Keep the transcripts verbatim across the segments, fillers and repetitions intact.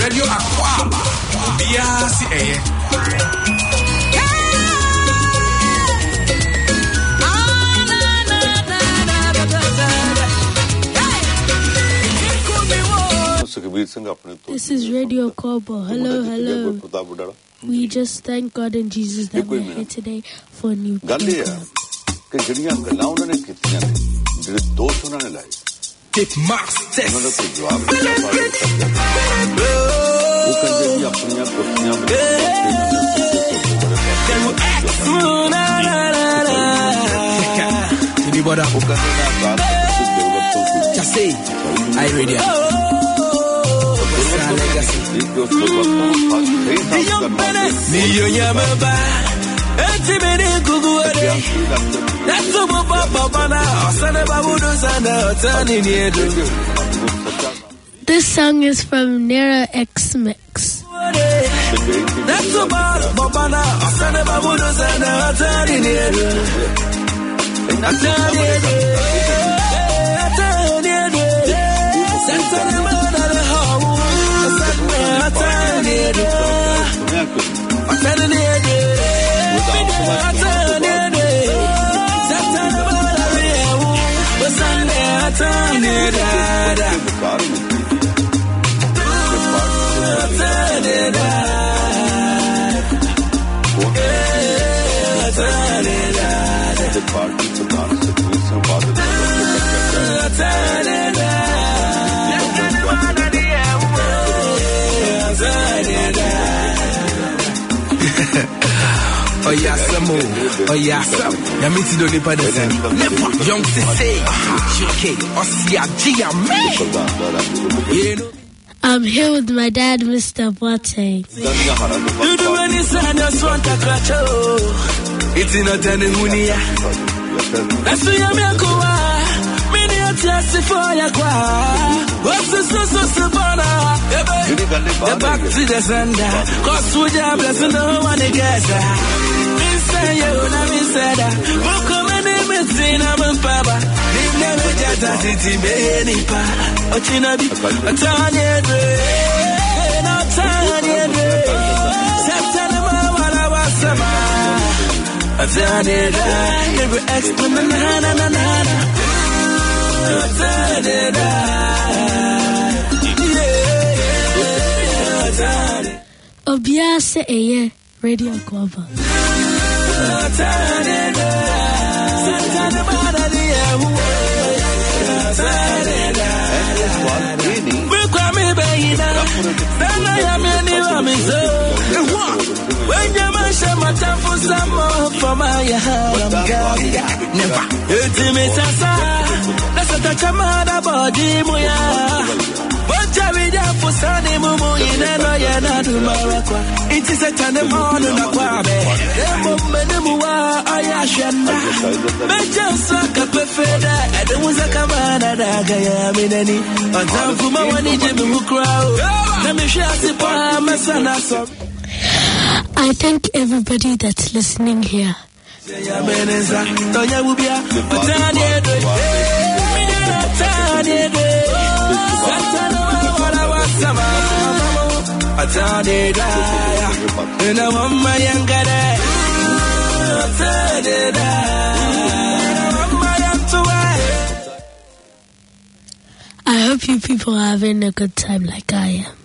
Radio Aquaba. Biasi eh. This is Radio Kobo. Hello, hello. We just thank God and Jesus that we're here today for a new program. It marks test. Just say, I ready. This song is from Nera X Mix. Oh yeah, some more. Oh yeah, some. Ya meet you don't need to never. Young to say, okay. Osia Gia me. I'm here with my dad, Mister Boateng. You do any sign of Swanta Cracho. It's in a Tanunia. That's why I'm a coa. Many are just for your qua. What's the so so the back to the sender. Cause we are blessing no one together. Mister Yona, Mister Welcome name is Cinnamon Papa. Never just a city Benipa. A chinabi, a tiny day. Not tiny day. September, what I was sama. A tiny day. Every exponent, na na na na. A tiny day. Obiase Eye, Radio Kobo. When you mention my time for some more for my never. It's me, Sasa. Let's touch a mother body, Moya. But Jerry, for Sunny Mumu, in an Oyana to Maraqua. It is a time of morning, a quabe. The moment of Ayashana. Major Saka Perfeda, and there was a Kamana Dagaya Minani. On time for my one Jimmy who crowd. Let me share the palm, my son. I thank everybody that's listening here. I hope you people are having a good time like I am.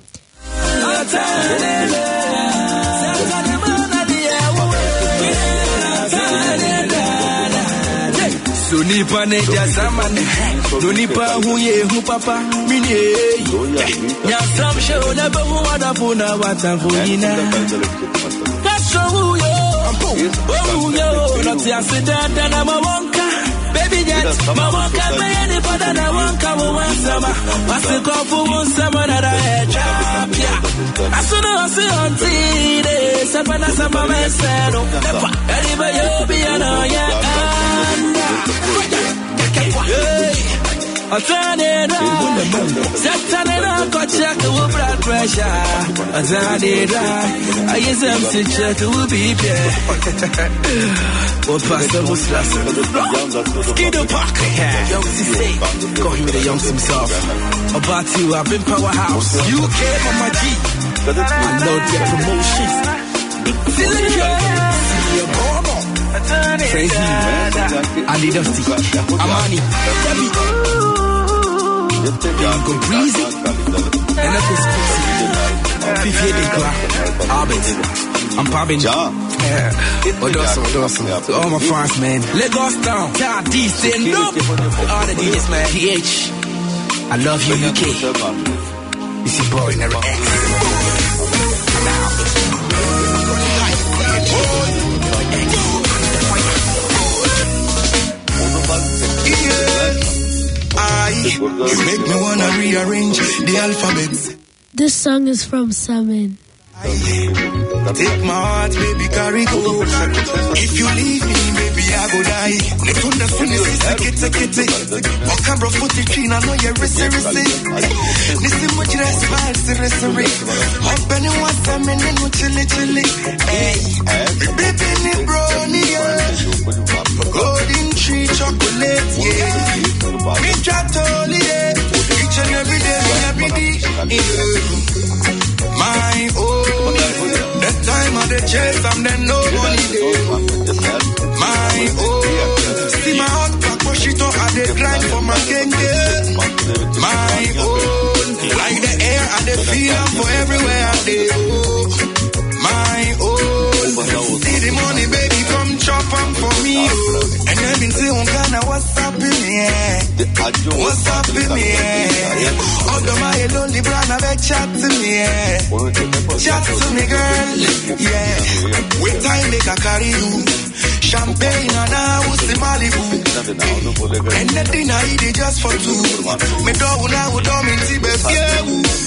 So nipa ne jasamane no nipa hu ye hu papa mini ya sam show na be hu wada puna watan fuina that's who yo oh yo not ya sit na mawonka baby jet mawonka be any pada na wonka wo wansama pasiko fu wansama na da chapia asuna asi onti de sapana sama mesero eriba yo bi ana ya I turn it on. Set it up, go check the blood pressure. I turn it on. I use them to check the be there. What pastor was last? Skidoo Park. Young C C. Go him with the young himself. About you, I've been Powerhouse. U K on my G. I know the promotions. Crazy, I need a stick. Amani, Debbie, go breezy, and up is Fifi de Cla, Albert, I'm popping. Yeah, Odoso, Odoso, to all my fans, man. Lagos down, Town D, stand up. All the D Js, man. P H, I love you, U K. It's your boy, Never X. You make me wanna rearrange the alphabet. This song is from Salmon. Take my heart, baby, carry go. If you leave me, baby, I go die. Let's understand this, it's a kitty. Walk and bro, foot it clean, I know you're risky, risky. Listen, much less smile, seriously, seriously. Up and you want some in the chilly, chilly. Hey, baby, ni brownie, golden tree chocolate, yeah. Me try to yeah. Each and every day, every day, yeah. My own, that time of the chase, I'm then no money day. My own, see my hot back, push it up, I dey grind for my gang, my own, like the air, I dey feel am for everywhere I dey go. My own, see the money, baby, come chop am for me, oh. And I've been saying, Ghana, what's up in here? What's up in here? Although my lonely brother, they chat to me, yeah. Chat to me, girl, yeah. Wait time make I carry you. Champagne and I was the Malibu. And the dinner I eat it just for two. Me do now do me Tibet, yeah.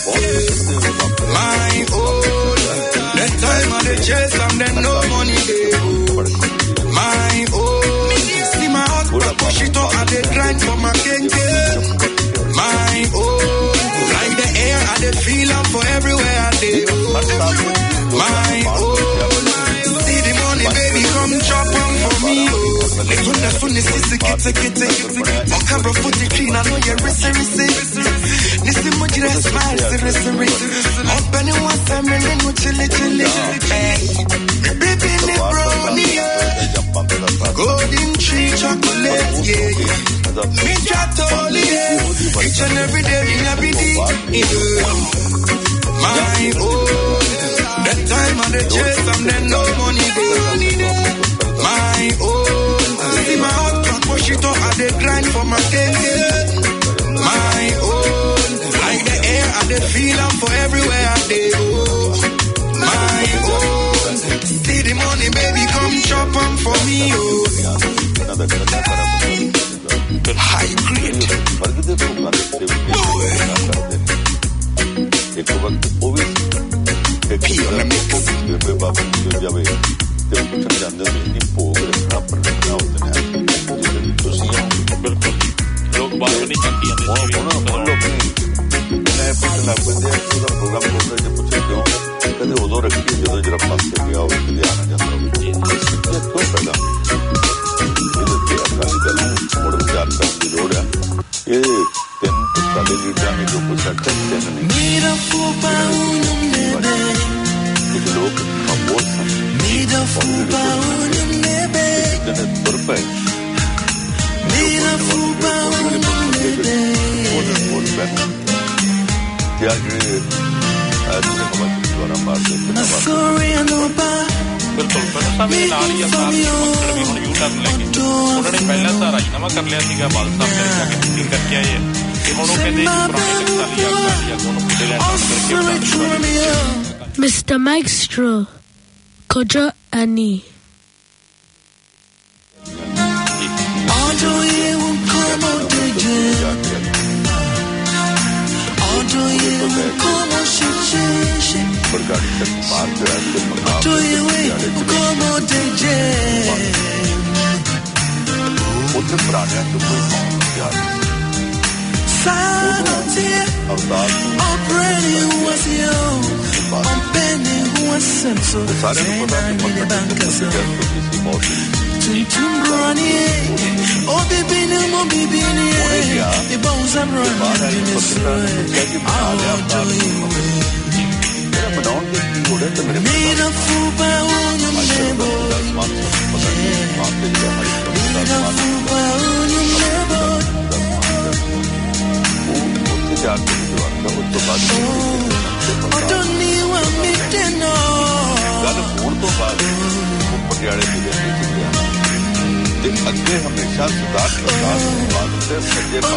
My own, that time of the chase, I'm then no money there. My own, see my husband push it up and they grind for my king, yeah. My own, like the air and they feel am for everywhere I dey. My own, see the money, baby, come chop on for me. Let's run the funny sissy, kitty, kitty. On camera, foot it clean, I know you're risky, risky. Listen, much less smile, seriously, seriously. Up and you want some, and then you chilly, chilly. Hey, baby, ni brownie, golden tree chocolate, yeah, yeah. Me try to hold it, yeah. Each and every day, in every day, yeah. My own, that time of the chase, I'm then no money there. My own, see my hot truck, push it up, I dey grind for my gang, yeah. My own, like the air, I dey feel am for everywhere I dey go. My own, see the money, baby, come chop am for me, oh. High grade. P on the mix. लोग balcony चलती है programme जब पूछे क्यों कहते उदो रखी जो जरा पास से गया और आना चाहता हूँ क्यों पैदा अकाली दल मोड़ विचार का जोड़ है ये तीन साले लीडर ने जो कुछ अटक नहीं कुछ लोग बहुत रुपए बिल्कुल साहब नाल ही अपना भी हुण यू टर्न लेके उन्होंने पहला तो राजीनामा कर लिया सीगा बाल साहब ने जाके मीटिंग करके आए कि हुण वो कहंदे पुराने टकसाली अकाली अगों किते लैंड करके Mister Maestro Kojo Ani Sanity, operating was you, on penny who was sent so. Oh, baby, no more baby, the bones are running in the soil. I'll do you. Made a fool by on your neighbor. Made a fool by on your neighbor. Oh, don't need one meeting, no. अगले हमेशा सुधार सुधार बात से सजे बात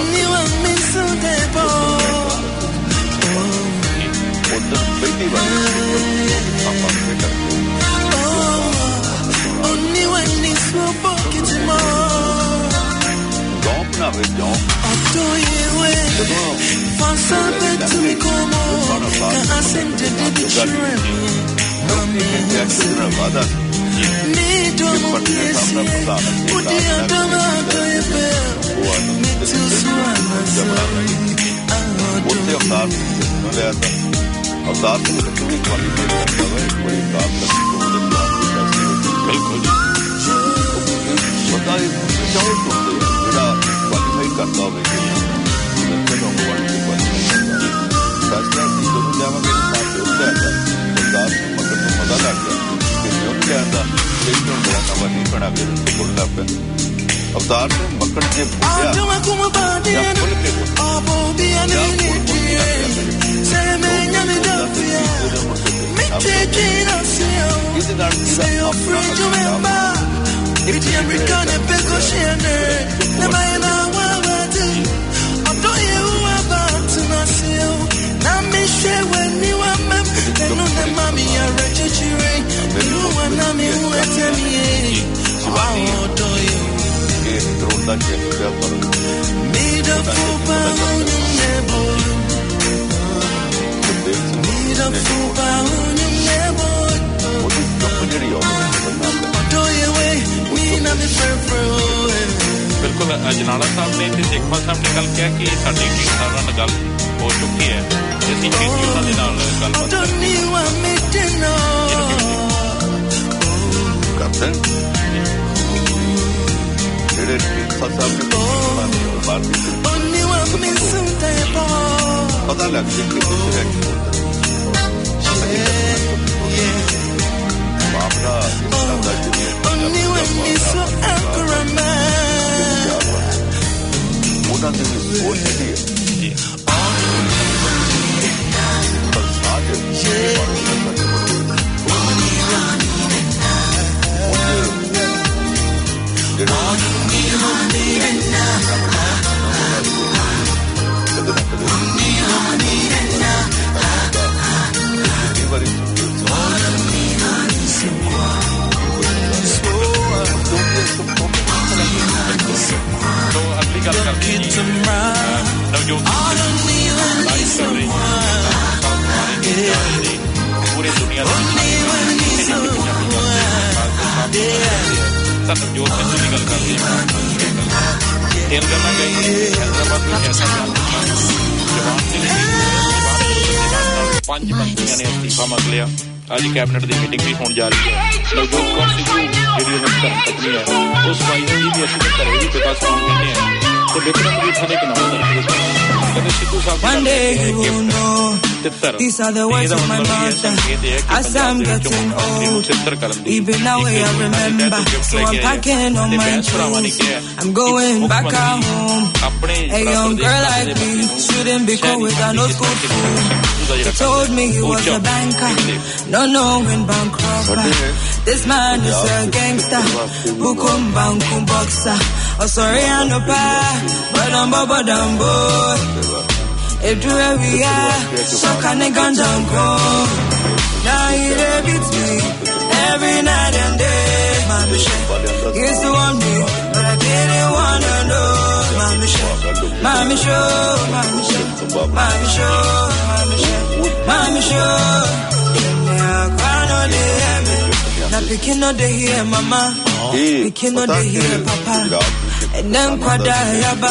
उधर बेटी वाली हम अपने करते जॉब ना वे जॉब वादा Me don't want to see Put the other out of your bed Me too swam What's the अवतार न ले आता अवतार से कभी वाली नहीं करता है बड़ी काम करती है बिल्कुल पता है चाहे तो मेरा क्वालिफाई करता हो कि मैं तो क्वालिफाई क्वालिफाई रास्ता की दोनों जावा के साथ होता है अवतार मगर तो मजा लग गया anda itu adalah kawan ini pernah berkumpul dapat अवतार में मक्खन के भूया या फल के बिल्कुल अजनाला साहब ने ते देखवा साहब ने गल किया कि साडी टीम ਨਾਲ ਗੱਲ ਹੋ ਚੁੱਕੀ ਹੈ ਅਸੀਂ खेती ਉਹਨਾਂ ਦੇ ਨਾਲ ਗੱਲਬਾਤ ਕਰਦੇ ਜਿਹੜੇ ਦੇਖਵਾ ਸਾਹਿਬ ਨੇ ਬਾਤ ਕੀਤੀ पता लग गया कि कुछ है मामला मोटा दिन सोच दी जी तो अगली गल करते हैं नवजोत लाइव कर रहे हैं पूरे दुनिया में नवजोत में की गल करते हैं खेल करना चाहिए हैदराबाद में कैसा जवान से पांच मंत्रियों ने इस्तीफा मांग लिया आज कैबिनेट की मीटिंग भी होने जा रही है नवजोत कौर सिद्धू जी पत्नी है उस भाई ने भी असं घरे भी पिता साहब कहते हैं तो विक्रम जी थाने के नाम कहते सिद्धू साहब These are the words of my mother as I'm getting old. Even now I remember, so I'm packing on my shoes. I'm going back home. A young girl like me shouldn't be caught without no school food. They told me he was a banker, no knowing bank robber. This man is a gangster, bukum bankum boxer. Oh sorry I'm no pa, but I'm baba dambo. Everywhere we are, so can I gun down go. Now he beats me every night and day. Mama shit, he used to want me, but I didn't wanna know. Mama shit, mama show, mama shit, mama show, mama shit, mama show. Yeah, crying all day, now picking up the here, mama, picking up the here, papa, and then quada yaba.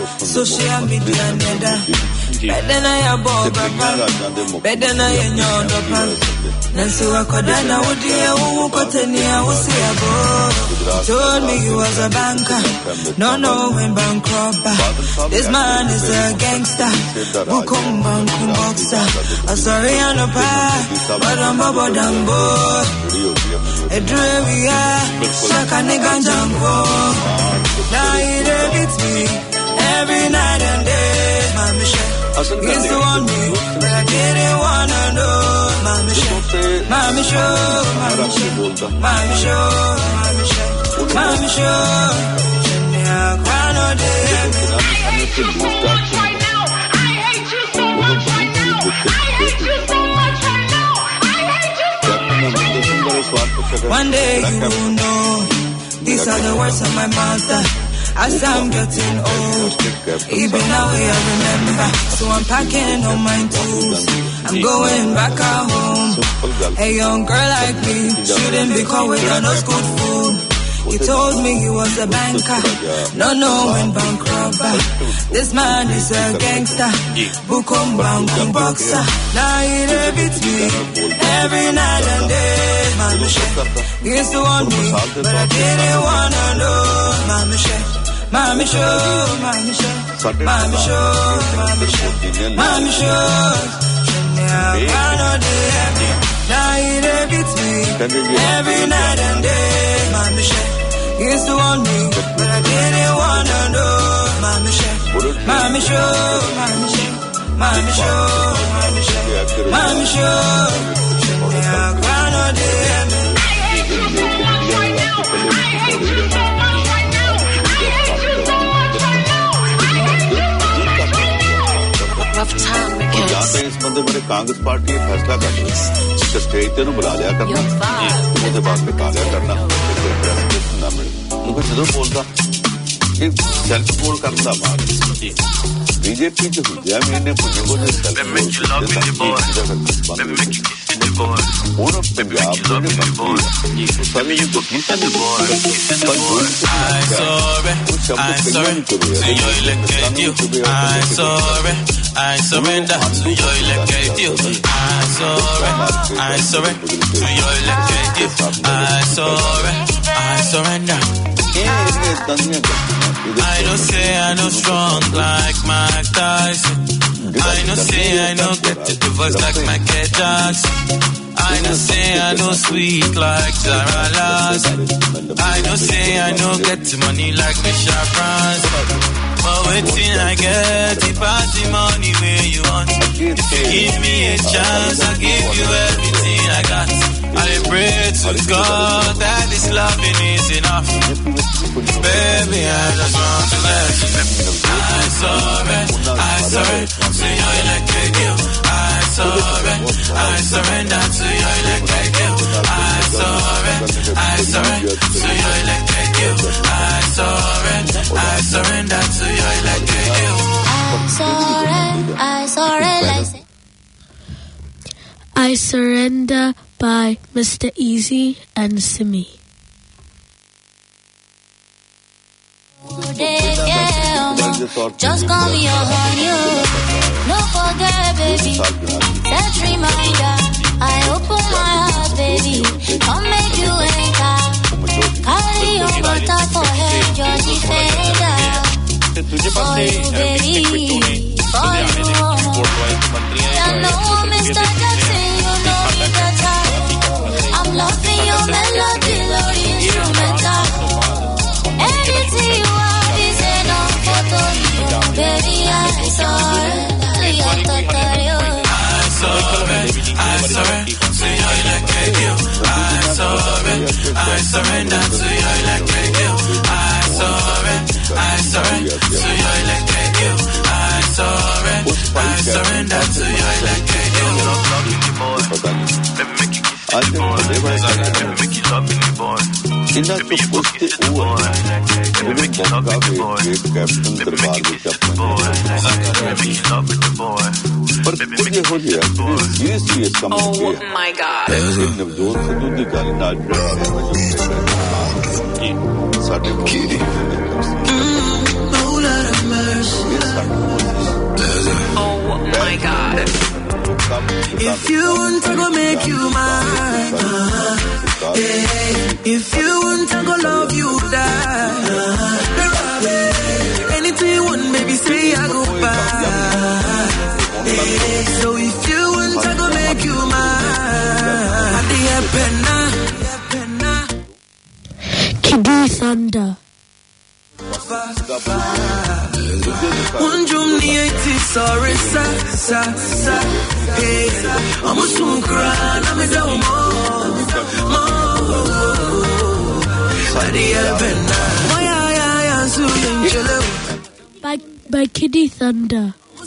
social media neda. Better na ya boba pan, better na ya nyodo pan. Nancy wakodana wudi ya uwu koteni ya usi ya bo. Told me you was a banker, no no when bank robber. This man is a gangster, bukum bankum boxer. I'm sorry I no pa, but I'm bobo dambo. A dreamia, shaka nigga jambo. Now he beats me every night and day, Mama Shell. He's the one me, but I didn't wanna know, Mama Shell. Mama Shell, Mama Shell, Mama Shell, Mama Shell, Mama Shell. I cry no day. I hate you so much right now. I hate you so much right now. I hate you so much right now. I hate you so much right now. One day you will know. These are the words of my mother. As I'm getting old, even now I remember. So I'm packing all my tools, I'm going back at home. A young girl like me shouldn't be caught with no good food. He told me he was a banker, no no when bank robber. This man is a gangster, bukum bankum boxer. Now he beats me every night and day, Mama Shell. He used to want me, but I didn't wanna know, Mama Shell. Mama Shell, Mama Shell, Mama Shell, Mama Shell, Mama Shell. Now he beats me every night and day, Mama Shell. He used to want me, but I didn't wanna know, Mama Shell, Mama Shell, Mama Shell, Mama Shell, Mama Shell, Mama Shell. I hate you so much right now. I hate you so much right now. I hate you so much right now. I hate you so much right now. Rough time और जहाँ तक इस बंदे मेरे Congress party ये फैसला कर ली कि स्टेज पे नु बुला लिया करना उसके बाद में कालिया करना ना मिले उनको जरूर बोलता कि सेल्फ बोल करता बात बीजेपी जो हुआ मैंने मुझे वो जो सेल्फ बोल और पंजाब में बंदी सभी ये तो किसी ने बोल पर बोल I'm sorry I'm sorry to your elected you I'm sorry I surrender to your elected you I'm sorry I surrender to your elected you I'm sorry I surrender I know say I know strong like Mike Tyson I know say I know get to the voice like Michael Jackson I know say I know sweet like Zara Larson I know say I know get the money like Misha France but waiting I get the party money where you want if you give me a chance I'll give you everything I got I pray to God that this loving is enough baby I just want to let you know I'm sorry I'm sorry to your electric you I'm sorry I surrender to your electric you I'm sorry I surrender to your electric you I'm sorry I surrender to your electric you I'm sorry I surrender I Surrender by Mister Easy and Simi. Just call me your honey. No forget, baby. That reminder. I open my heart, baby. Come make you enter. Carry your butter for head, your defender. For you, baby. For you. I know Mister Jackson, you know me better. I'm loving your melody, your instrumental. Anything you want is enough for you, baby. I surrender, I surrender, I surrender to your electric you. I surrender, I surrender to your electric you. I surrender, I surrender to your electric you. I surrender, I surrender to your electric you. I think they were make you love me, boy. In that post it over. Even Bonga with Captain Darbar with Captain. Make you love me, boy. But कुछ हो गया serious serious कम हो गया Oh my God ऐसे नवजोत से दूध निकाली ना ड्रेस साढ़े Lord have mercy God. If you want to go make you mine, uh, yeah. If you want to go love you die, uh, anything you want, baby, say I go buy. Yeah. So if you want to go make you mine, I Kiddy Thunder. One drum nieti sorry sa sa sa hey I'm a soon cry I'm a down mo by by Kiddy Thunder.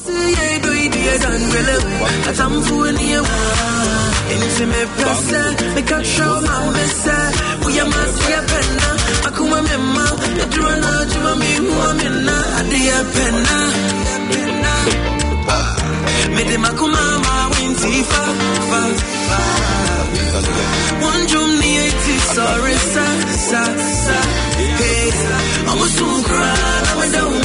Intimate person, make a show my message. We are my dear penna, Akuma Mema, the Drona, Jimmy, Wamina, Adia Penna. Made Makuma, Wintifa, one drum nieti, sorry, sa, sa, sa. Hey, I'm a soon cry, I'm a down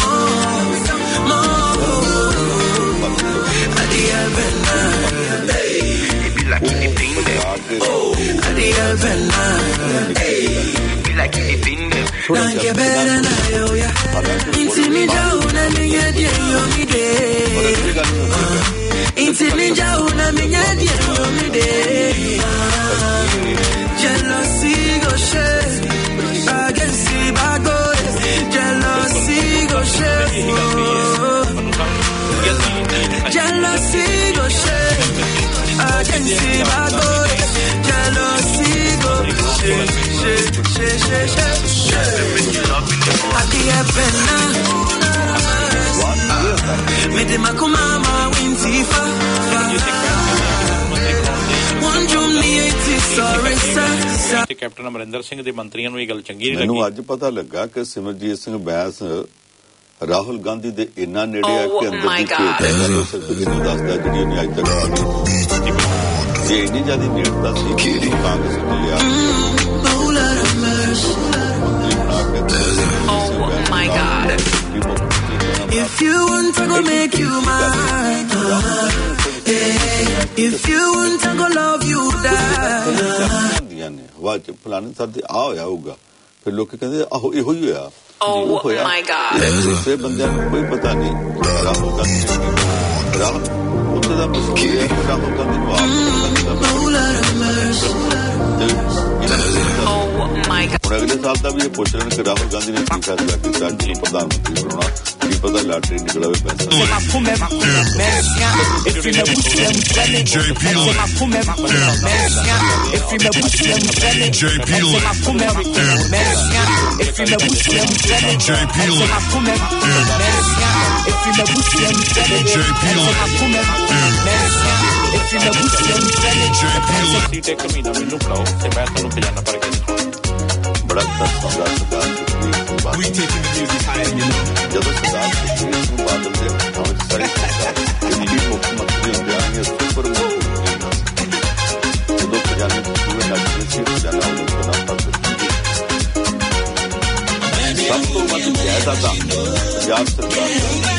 more. Adia Penna. Like anything there. Oh, I did a penna. Hey, be like anything there. Don't get better now, yo, yeah. Into me down, and me get you, me day. Into me down, and me get you, me day. Jealousy go share. I can see my boys. Jealousy go share. Jealousy go share. I can see my boy, jealousy go, shake, shake, shake, shake, shake, shake. I can't penna. Me de makumama wintifa. One drum nieti sorry sa sa. Captain Amarinder Singh ਦੇ ਮੰਤਰੀਆਂ ਨੂੰ ਇਹ ਗੱਲ ਚੰਗੀ ਨਹੀਂ ਲੱਗੀ। ਮੈਨੂੰ ਅੱਜ ਪਤਾ ਲੱਗਾ ਕਿ ਸਿਮਰਜੀਤ ਸਿੰਘ ਬੈਂਸ ਰਾਹੁਲ ਗਾਂਧੀ ਦੇ ਇੰਨਾ ਨੇੜੇ ਆ ਕਿ ਅੰਦਰ ਦੀ ਭੇਟ ਹੈ ਉਹ ਦੱਸਦਾ ਜਿਹੜੀ ਉਹਨੇ ਅੱਜ ਤੱਕ ਜੇ ਇੰਨੀ ਜ਼ਿਆਦਾ ਨੇੜਤਾ ਸੀ ਕਿ ਕਾਂਗਰਸ ਨੇ ਲਿਆ Oh my God. If you want to go make you mine, if you want to go love you die. ਵਾਜ ਫਲਾਣੇ ਸਰ ਦੇ ਆ ਹੋਇਆ ਹੋਊਗਾ ਫਿਰ ਲੋਕ ਕਹਿੰਦੇ ਆਹੋ ਇਹੋ ਹੀ ਹੋਇਆ Oh my God. ਦੂਸਰੇ ਬੰਦਿਆਂ ਨੂੰ ਕੋਈ ਪਤਾ ਨਹੀਂ ਰਾਹੁਲ ਗਾਂਧੀ ਰਾਹੁਲ ਉੱਥੇ ਦਾ ਮਸੂਲ ਹੈ ਰਾਹੁਲ ਗਾਂਧੀ ਨੂੰ Oh my God. ਹੁਣ ਅਗਲੇ ਸਾਲ ਦਾ ਵੀ ਇਹ ਪੁੱਛ ਰਹੇ ਨੇ ਕਿ ਰਾਹੁਲ ਗਾਂਧੀ ਨੇ ਕੀ ਫੈਸਲਾ ਕੀਤਾ ਜੀ ਪ੍ਰਧਾਨ ਮੰਤਰੀ ਬਣਾਉਣਾ ਕੀ ਪਤਾ ਲਾਟਰੀ ਨਿਕਲਾਵੇ ਪੈਸਾ ਸੀਟ ਇੱਕ ਮਹੀਨਾ ਮੈਨੂੰ ਫੜਾਓ ਤੇ ਮੈਂ ਤੁਹਾਨੂੰ ਖਜ਼ਾਨਾ ਭਰ ਕੇ ਬੜਾ ਸਰਦਾਰ ਸਰਦਾਰ ਜਦੋਂ ਸਰਦਾਰ ਸੁਖਬੀਰ ਬਾਦਲ ਦੇ ਹੱਥਾਂ ਵਿੱਚ ਸਾਰੇ ਦਿੱਲੀ ਮੁੱਖ ਮੰਤਰੀ ਹੁੰਦੇ ਆਏ ਸੁਪਰ ਜਦੋਂ ਖਜ਼ਾਨੇ ਪੂਰੇ ਨੱਚਦੇ ਸੀ ਖਜ਼ਾਨਾ ਉਹਨਾਂ ਦਾ ਪਰਦ ਸਭ ਤੋਂ ਵੱਧ ਜਾਇਦਾਦ ਪੰਜਾਬ ਸਰਕਾਰ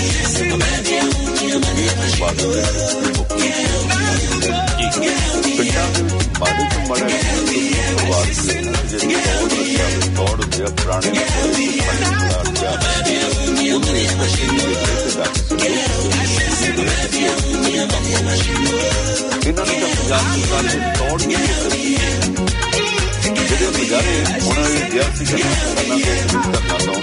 ਸੁਖਬੀਰ ਬਾਦਲ ਦੇ ਮੁੱਖ ਮੰਤਰੀ ਪਿੰਡਾਂ ਦੇ ਵਿੱਚ ਮਾੜੇ ਤੋਂ ਮਾੜਾ ਪਰਿਵਾਰ ਜਿਹੜੀ ਬਹੁਤ ਰੱਖਿਆ ਦੌੜ ਹੁੰਦੇ ਆ ਪੁਰਾਣੇ ਇਹਨਾਂ ਨੂੰ ਤਾਂ ਪੰਜਾਬ ਸਰਕਾਰ ਨੇ ਦੌੜ ਨਹੀਂ ਕੀਤੀ ਜਿਹੜੇ ਬਜ਼ਾਰੇ ਉਹਨਾਂ ਨੇ ਗਿਆ ਸੀ ਕਿਸਾਨਾਂ ਦੇ ਕਰਨਾ ਲਾਉਣ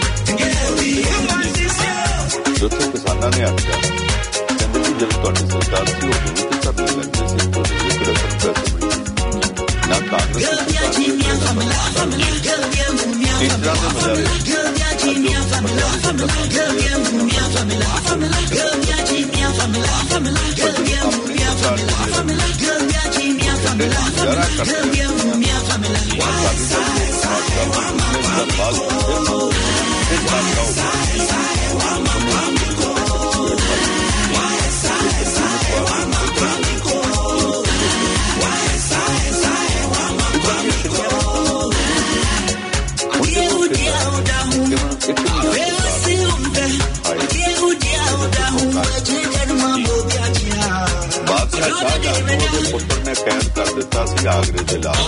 ਜਿੱਥੇ ਕਿਸਾਨਾਂ ਨੇ ਆਖਿਆ ਕਹਿੰਦੇ ਕਿ ਜਦੋਂ ਤੁਹਾਡੀ ਸਰਕਾਰ ਸੀ ਉਦੋਂ ਵੀ ਧਰਨੇ ਲੱਗਦੇ ਸੀ ਤੁਹਾਡੇ ਜਿਹੜੇ ਪੈਸੇ ਬੜੀ ਨਾ ਕਾਂਗਰਸ ਸਰਕਾਰ ਦੀ ਇਸ ਤਰ੍ਹਾਂ ਦੇ ਬਜ਼ਾਰੇ Agre de la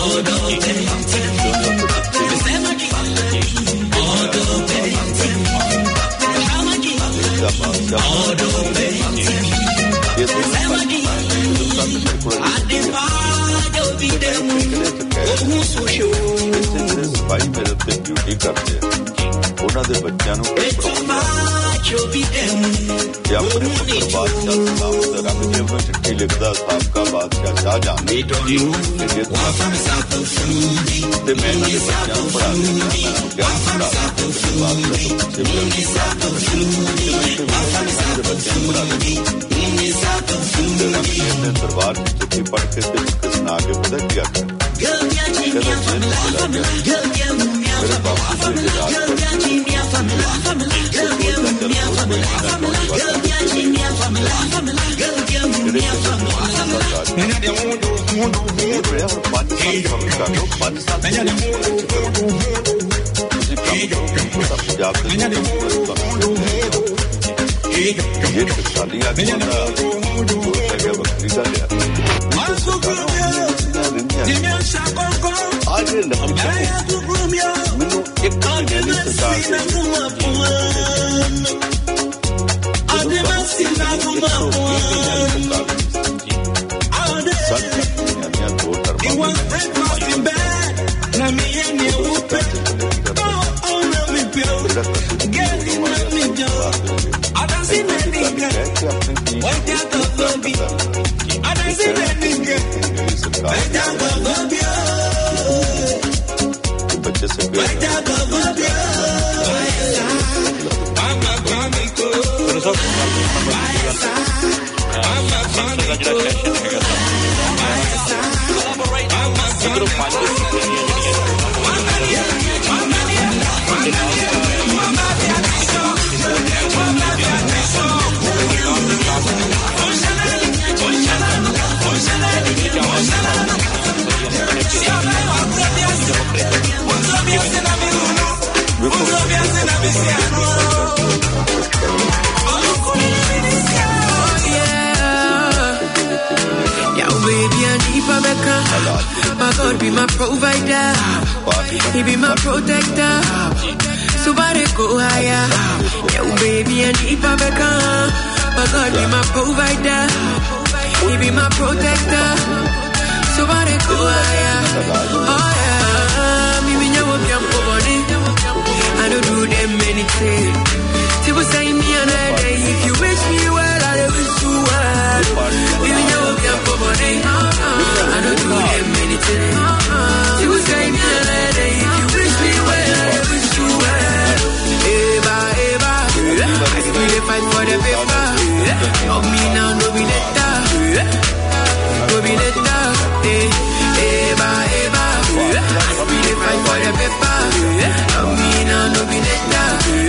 भाई मेरे से ड्यूटी करते हैं ਉਹਨਾਂ ਦੇ ਬੱਚਿਆਂ ਨੂੰ ਜਾਂ ਆਪਣੇ ਪੁੱਤਰ ਬਾਦਸ਼ਾਹ ਸਲਾਮਤ ਰੱਬ ਜੀ ਨੂੰ ਚਿੱਠੀ ਲਿਖਦਾ ਸਾਬਕਾ ਬਾਦਸ਼ਾਹ ਸ਼ਾਹਜਹਾਨ ਜੀ ਤੇ ਮੈਂ ਇਹਨਾਂ ਦੇ ਬੱਚਿਆਂ ਨੂੰ ਪੜ੍ਹਾ ਦਿੰਦਾ ਗਿਆਨ ਪੜ੍ਹਾ ਬਾਦਸ਼ਾਹ ਤੋਂ ਪਿੱਛੇ ਬੱਚਿਆਂ ਨੂੰ ਪੜ੍ਹਾ ਦਿੰਦਾ ਦਰਬਾਰ ਚ ਚਿੱਠੀ ਪੜ੍ਹ ਕੇ ਤੇ ਸੁਣਾ ਕੇ ਪਤਾ ਕੀ ਆਖਿਆ मेरे बापू से राज आज ਮੈਨੂੰ ਇੱਕ ਜਿਹੜੀ ਸਰਕਾਰ ਦੇ बच्चे से My God be my provider, He be my protector. So body go higher. Yo baby I need Pabeka. My God be my provider, He be my protector. So body go higher. Oh yeah, me me nyawo biampo body. I don't do them anything. People say me another day. If you wish me well, I wish you well. Me me nyawo biampo body. I don't do them anything. People say me another day. If you wish me well, I wish you well. Eva, Eva, I still fight for the paper. Love me now, no be later. No be later. Eva, Eva, I still fight for the paper. Love me now, no be later.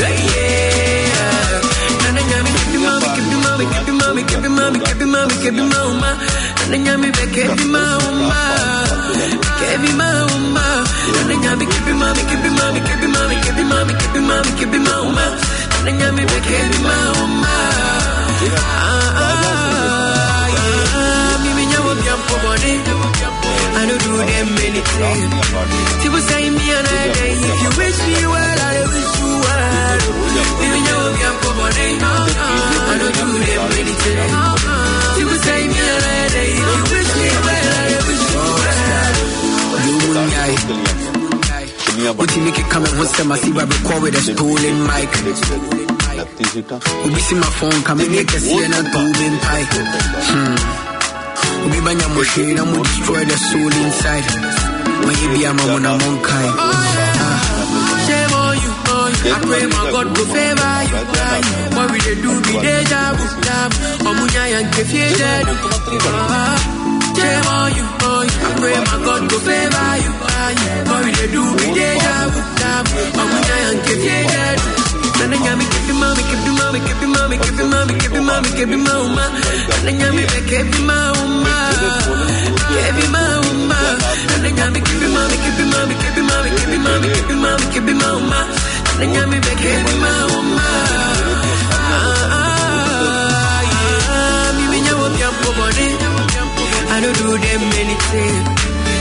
Yeah. Nana nyami, kebi mami, kebi mami, kebi mami, kebi mami, kebi mami, kebi mama. Nana nyami be kebi mama, kebi mama. Nana nyami, kebi mami, kebi mami, kebi mami, kebi mami, kebi mami, kebi mama. Nana nyami be kebi mama. Ah ah, yeah. Mi mi nyawo biampo body. I don't do them anything. People say me another day. If you wish me well, I wish you well. Mi mi nyawo biampo body. I don't do them anything. People say me another day. If you wish me well, I wish you well. You wouldn't die. What you make it come and once time I see I record with a stolen mic. Ubi see my phone come and make a scene and booming pie. Hmm. Ubi banya moshe na mo destroy the soul inside. When you be a mama na monkai. Shame on you, boy. I pray my God go favor you. What we they do be deja vu. Omunya yang kefied. Shame on you, boy. I pray my God go favor you. What we they do be deja vu. Omunya yang kefied. Nana nyami kebi mami, kebi mami, kebi mami, kebi mami, kebi mami, kebi mama. Nana nyami be kebi mama, kebi mama. Nana nyami kebi mami, kebi mami, kebi mami, kebi mami, kebi mami, kebi mama. Nana nyami be kebi mama. Ah ah, yeah. Mi mi nyawo biampo body. I don't do them anything.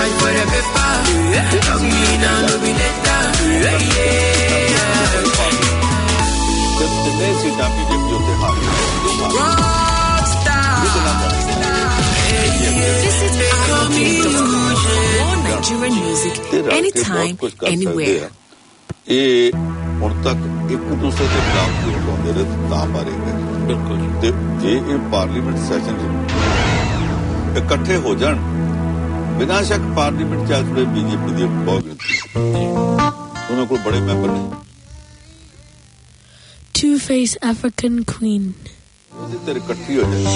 fight for the paper. Love me now, no be later. Rockstar. Visit more Nigerian music anytime, anywhere. ਇਹ ਹੁਣ ਤੱਕ ਇੱਕ ਦੂਸਰੇ ਦੇ ਖਿਲਾਫ vote ਪਾਉਂਦੇ ਰਹੇ ਤਾਂ ਮਾਰੇ ਗਏ ਬਿਲਕੁਲ ਤੇ ਜੇ ਇਹ ਪਾਰਲੀਮੈਂਟ ਸੈਸ਼ਨ ਇਕੱਠੇ ਹੋ ਜਾਣ ਬਿਨਾਂ ਸ਼ੱਕ ਪਾਰਲੀਮੈਂਟ ਚੱਲ ਪਏ ਬੀਜੇਪੀ ਦੀ ਬਹੁਤ ਉਹਨਾਂ ਕੋਲ ਬੜੇ ਮੈਂਬਰ ਨੇ Two-Face African Queen ਉਹਦੇ ਤੇ ਇਕੱਠੀ ਹੋ ਜਾਏ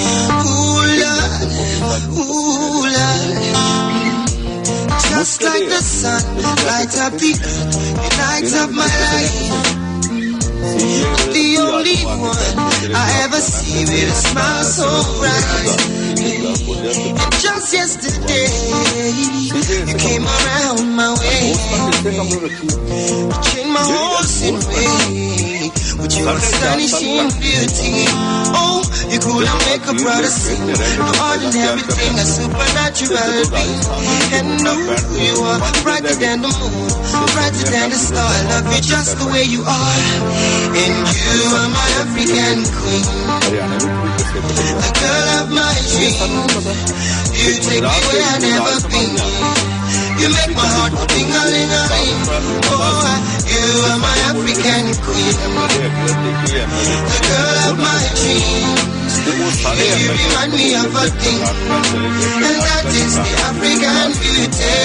Just like the sun, lights up the earth, it lights up my life. The only one I ever see with a smile so bright. And just yesterday, you came around my way. You changed my whole scene with your astonishing beauty. Oh, you could make a brother sing. No ordinary thing, a supernatural being. And no, you are brighter than the moon, brighter than the star. I love you just the way you are. And you are my African queen, the girl of my dreams. You take me where I've never been. You make my heart go ding-a-ling-a-ling. Oh, you are my African queen, the girl of my dreams. You remind me of a thing, and that is the African beauty.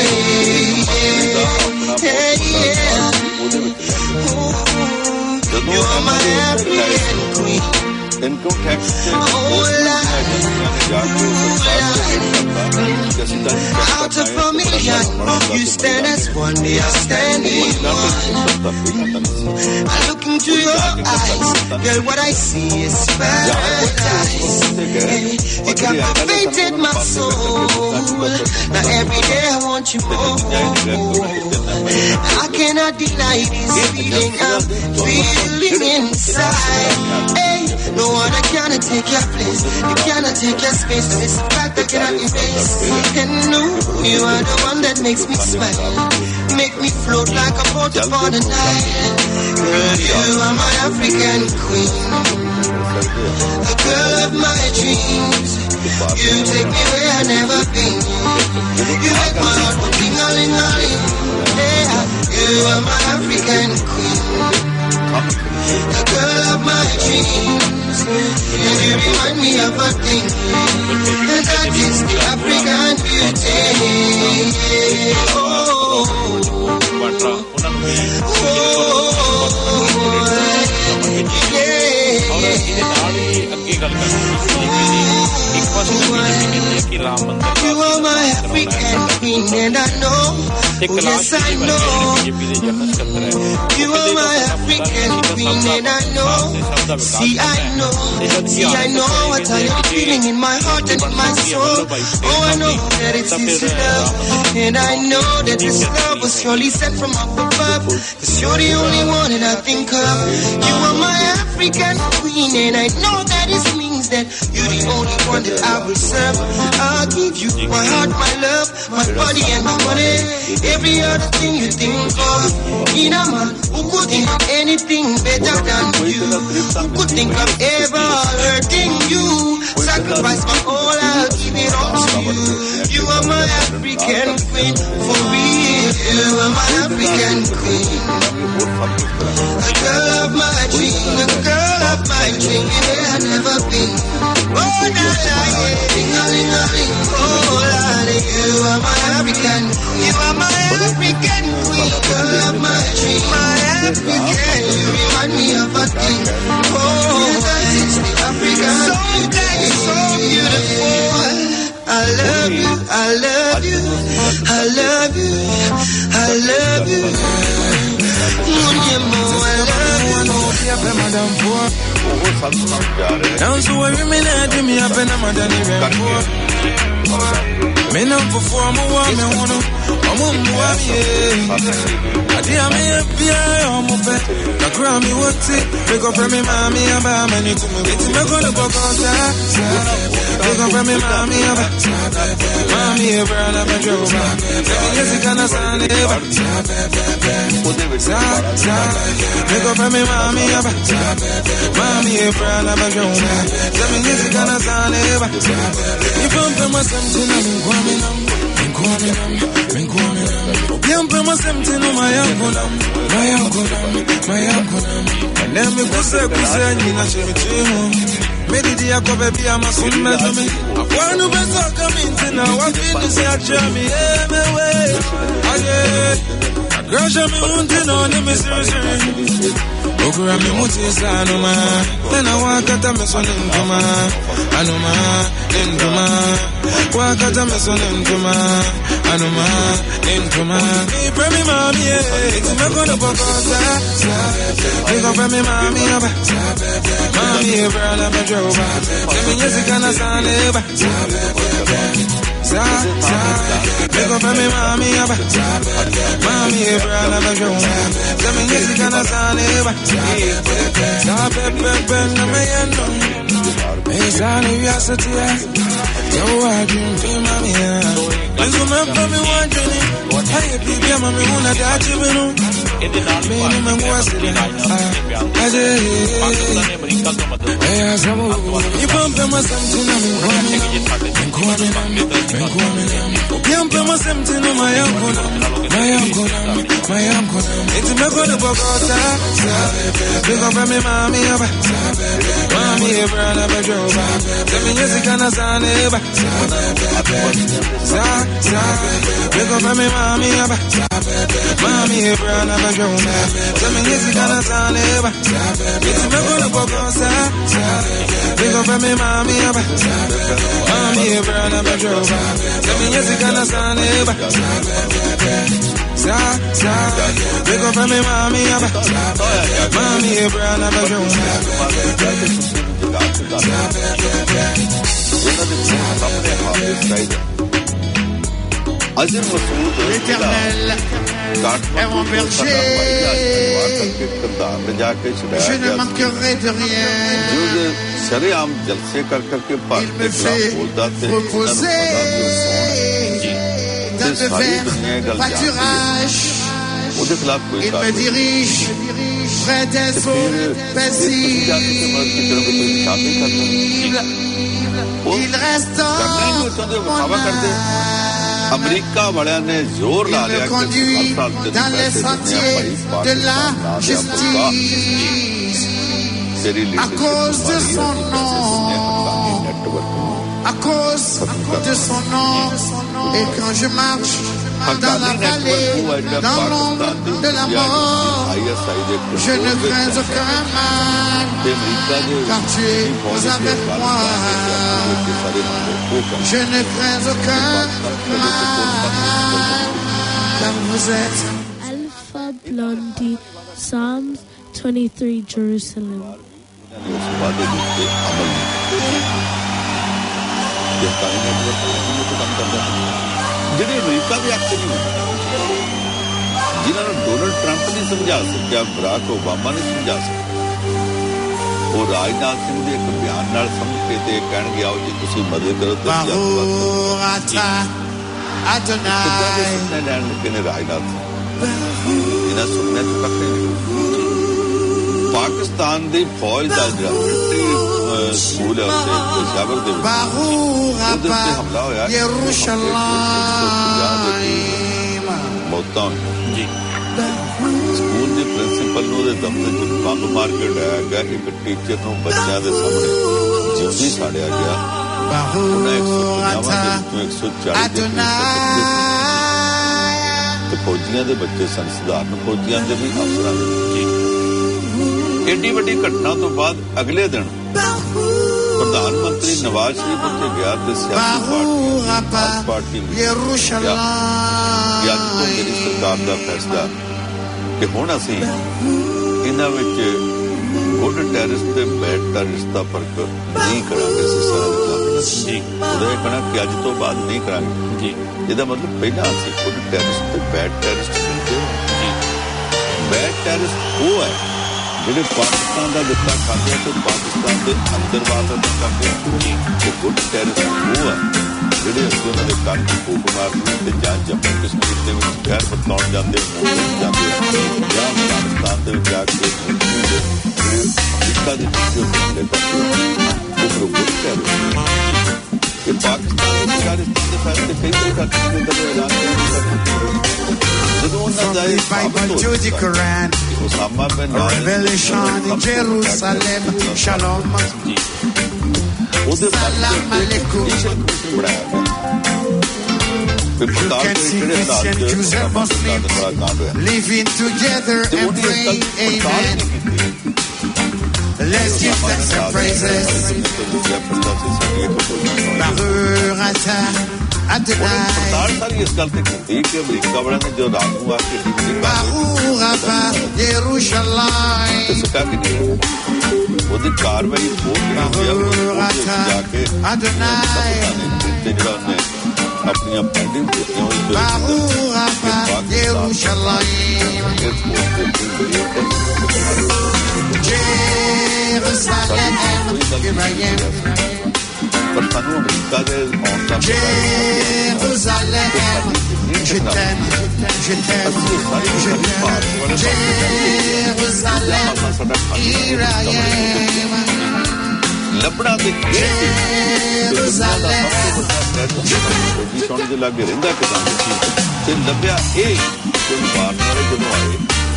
Yeah, yeah. Oh, you are my African queen. Income tax out of a million, you stand as one, they are standing one. I look into your eyes, girl, what I see is paradise. You captivated my soul, now every day I want you more. I cannot deny this feeling I'm feeling inside. Hey, no one cannot take your place, you cannot take your space. This fact I cannot erase. And no, you are the one that makes me smile, make me float like a boat upon the Nile. Girl, you are my African queen, the girl of my dreams. You take me where I've never been. You make my heart go ding-a-ling-a-ling. Yeah, you are my African queen, the girl of my dreams. And you remind me of a thing, and that is the African beauty. Oh, you are my African queen, and I know, oh yes I know, you are my African queen, and I know, see I know, see I know what I am feeling in my heart and in my soul. Oh, I know that it's His love, and I know that this love was surely sent from up above, cause you're the only one that I think of. You are my African queen, and I know that it means that you're the only one that I will serve. I'll give you my heart, my love, my body and my money, every other thing you think of. In a man who could think of anything better than you, who could think of ever hurting you, sacrifice my all, I'll give it all to you. You are my African queen, for real. You are my African queen, the girl of my dream, the girl of my dream. Yeah, I've never been. Oh, la la, yeah, ding-a-ling-a-ling. Oh, la la, you are my African, you are my African queen, girl of my dream, my African. You remind me of a thing. Oh, that is the African beauty. So beautiful. I love you, I love you, I love you, I love you. I love you. Down so every minute, me up and I'm done even more. Me now perform a woman, me wanna, I'm on the way. I dear me up here, I'm up there. The Grammy what's it? Pick up from me, mommy, I'm a man. It's me gonna go outside. Pick up from me, mommy, I'm a mommy, Mommy, brother, my Jova. Yes, you gonna sign it. Sa, sa. Make up for me, mommy, mommy, brother, my Jova. Yes, you gonna sign it. If I'm for my something, I'm coming up. I'm coming up. I'm coming up. I'm for my something, my uncle, my uncle, my uncle. And then me go say, go say, you know, she me Medi dia ko baby amasun me. Wanu beso coming to now. What been say a chami eh me way. Aye. Grasha me unti no ni me siri. Okura me muti sanuma. Tena wakata me sonentuma. Anuma nentuma. Wakata me sonentuma. Anuma nentuma. Me premi mami eh. It's me kono pokosa. Pick up me mami aba. Mami brother me Jova. Let me just gonna sign it. Sa sa. Pick up me mami aba. Mami brother me Jova. Let me just gonna sign it. Sa pepe pepe na me yendo. Me sign it yesterday. Yo I dream for mami. Let's remember me one dream. Hey baby mami una dachi benu. Me ni me mwasili. Aje. Hey asamu. Ipampe masamtina me coming. I'm coming. I'm coming. Ipampe masamtina my uncle. My uncle. My uncle. It's me go to Bogota. Pick up me mommy. Mommy brother me Jova. Let me just gonna sign it. Sa sa. Pick up me mommy. Mommy brother me Jova. Let me just gonna sign it. It's me go to Bogota. Pick up me mommy. Mommy brother me Jova. Let me just gonna sign it. Sa sa. Pick up me mommy. Mommy brother me Jova. L'Éternel est mon berger, je ne manquerai de rien. Il me fait reposer dans de verts pâturages. Il me dirige près des eaux paisibles. Il restaure mon âme. Il me conduit dans les sentiers de la justice. À cause de son nom. À cause de son nom. Et quand je marche dans la vallée, dans l'ombre de la mort, je ne crains aucun mal, car tu es avec moi. Je ne crains aucun mal, car vous êtes. Alpha Blondie, Psalms twenty-three, Jerusalem. ਜਿਹੜੇ America ਦੇ act ਨਹੀਂ ਜਿਨ੍ਹਾਂ ਨੂੰ Donald Trump ਨਹੀਂ ਸਮਝਾ ਸਕਿਆ Barack Obama ਨੇ ਸਮਝਾ ਸਕਿਆ ਉਹ ਰਾਜਨਾਥ ਸਿੰਘ ਦੇ ਇੱਕ ਬਿਆਨ ਨਾਲ ਸਮਝ ਕੇ ਤੇ ਕਹਿਣਗੇ ਆਓ ਜੀ ਤੁਸੀਂ ਮਦਦ ਕਰੋ ਤੇ ਲੈਣ ਲੱਗੇ ਨੇ ਰਾਜਨਾਥ ਇਹਨਾਂ ਸੁਣਨੇ ਤੋਂ ਕੱਖ ਨਹੀਂ ਪਾਕਿਸਤਾਨ ਦੀ ਫੌਜ ਦਾ ਜਿਹੜਾ ਮਿਲਟਰੀ ਸਕੂਲ ਹੈ ਉੱਥੇ ਪੇਸ਼ਾਵਰ ਦੇ ਵਿੱਚ ਉਹਦੇ ਉੱਤੇ ਹਮਲਾ ਹੋਇਆ ਮੌਤਾਂ ਜੀ ਸਕੂਲ ਦੇ ਪ੍ਰਿੰਸੀਪਲ ਨੂੰ ਉਹਦੇ ਦਫ਼ਤਰ ਚ ਬੰਬ ਮਾਰ ਕੇ ਉਡਾਇਆ ਗਿਆ ਇੱਕ ਟੀਚਰ ਨੂੰ ਬੱਚਿਆਂ ਦੇ ਸਾਹਮਣੇ ਜਿਉਂਦੀ ਸਾੜਿਆ ਗਿਆ ਉਹਨਾਂ ਇੱਕ ਸੌ ਪੰਜਾਹ ਇੱਕ ਸੌ ਚਾਲੀ ਦੇ ਤੇ ਫੌਜੀਆਂ ਦੇ ਬੱਚੇ ਸਨ ਸਧਾਰਨ ਫੌਜੀਆਂ ਦੇ ਵੀ ਅਫਸਰਾਂ ਦੇ ਜੀ ਏਡੀ ਵੱਡੀ ਘਟਨਾ ਤੋਂ ਬਾਅਦ ਅਗਲੇ ਦਿਨ ਪ੍ਰਧਾਨ ਮੰਤਰੀ ਨਵਾਜ਼ ਸ਼ਰੀਫ ਉੱਥੇ ਗਿਆ ਤੇ ਸਿਆਸੀ ਪਾਰਟੀ ਪਾਰਟੀ ਅੱਜ ਤੋਂ ਮੇਰੀ ਸਰਕਾਰ ਦਾ ਫੈਸਲਾ ਕਿ ਹੁਣ ਅਸੀਂ ਇਹਨਾਂ ਵਿੱਚ ਗੁੱਡ ਟੈਰਰਿਸਟ ਤੇ ਬੈਡ ਟੈਰਰਿਸਟ ਦਾ ਫਰਕ ਨਹੀਂ ਕਰਾਂਗੇ ਅਸੀਂ ਜੀ ਉਹਦਾ ਇਹ ਕਹਿਣਾ ਕਿ ਅੱਜ ਤੋਂ ਬਾਅਦ ਨਹੀਂ ਕਰਾਂਗੇ ਜੀ ਇਹਦਾ ਮਤਲਬ ਪਹਿਲਾਂ ਅਸੀਂ ਗੁੱਡ ਟੈਰਰਿਸਟ ਤੇ ਬੈਡ ਟੈਰਰਿਸਟ ਜੀ ਬੈਡ ਟੈਰਰਿਸਟ ਉਹ ਹੈ ਜਿਹੜੇ ਪਾਕਿਸਤਾਨ ਦਾ ਦਿੱਤਾ ਖਾਂਦੇ ਤੇ ਪਾਕਿਸਤਾਨ ਦੇ ਅੰਦਰ ਬਾਹਰ ਦਾ ਕਰਦੇ ਤੇ ਗੁੱਡ ਟੈਰਰਿਸਟ ਉਹ ਹੈ ਜਿਹੜੇ ਉਹਨਾਂ ਦੇ ਕੰਨ ਨੂੰ ਫੂਕ ਮਾਰਨੀ ਤੇ ਜਾਂ ਜੰਮੂ ਕਸ਼ਮੀਰ ਦੇ ਵਿੱਚ ਗੈਰ ਬਤਲਾਉਣ ਜਾਂਦੇ ਮੋਟਰ ਜਾਂਦੇ ਜਾਂ ਅਫਗਾਨਿਸਤਾਨ ਦੇ ਵਿੱਚ ਜਾ ਕੇ ਅਮਰੀਕਾ ਦੇ ਜੋ ਹੁੰਦੇ ਤਾਂ ਉਹ ਪ੍ਰੋਗਰਾਮ ਕਰ ਰਹੇ ਕਿ ਪਾਕਿਸਤਾਨ ਦੇ ਅਫਗਾਨਿਸਤਾਨ ਦੇ ਫੈਸਲੇ ਕਈ ਕਈ ਕਰਦੇ ਨੇ ਕਦੇ ਐਲਾਨ ਜਦੋਂ ਉਹਨਾਂ ਦਾ Bible to the Quran, revelation in Jerusalem, Shalom. Salam alaikum. You can see Christian Jews and Muslims living together and praying, amen. Let's give thanks and praises. Barurata Adonai. Barurata Yerushalayim. Barurata Adonai. ਆਪਣੀਆਂ pending ਕੀਤੀਆਂ ਹੋਈ Barurata Yerushalayim. Jerusalem, here I am. ਪਰ ਸਾਨੂੰ America ਦੇ ਆਉਣ ਦਾ Jerusalem, je t'aime, je t'aime, je t'aime. Jerusalem, here I am. ਲੱਭਣਾ ਤੇ Jerusalem, ਸੋਹਣੇ ਦੇ ਲਾਗੇ ਰਹਿੰਦਾ ਕਿਦਾਂ ਤੇ ਲੱਭਿਆ ਇਹ ਜਦੋਂ ਬਾਹਰ ਨਾਲੇ ਜਦੋਂ ਆਏ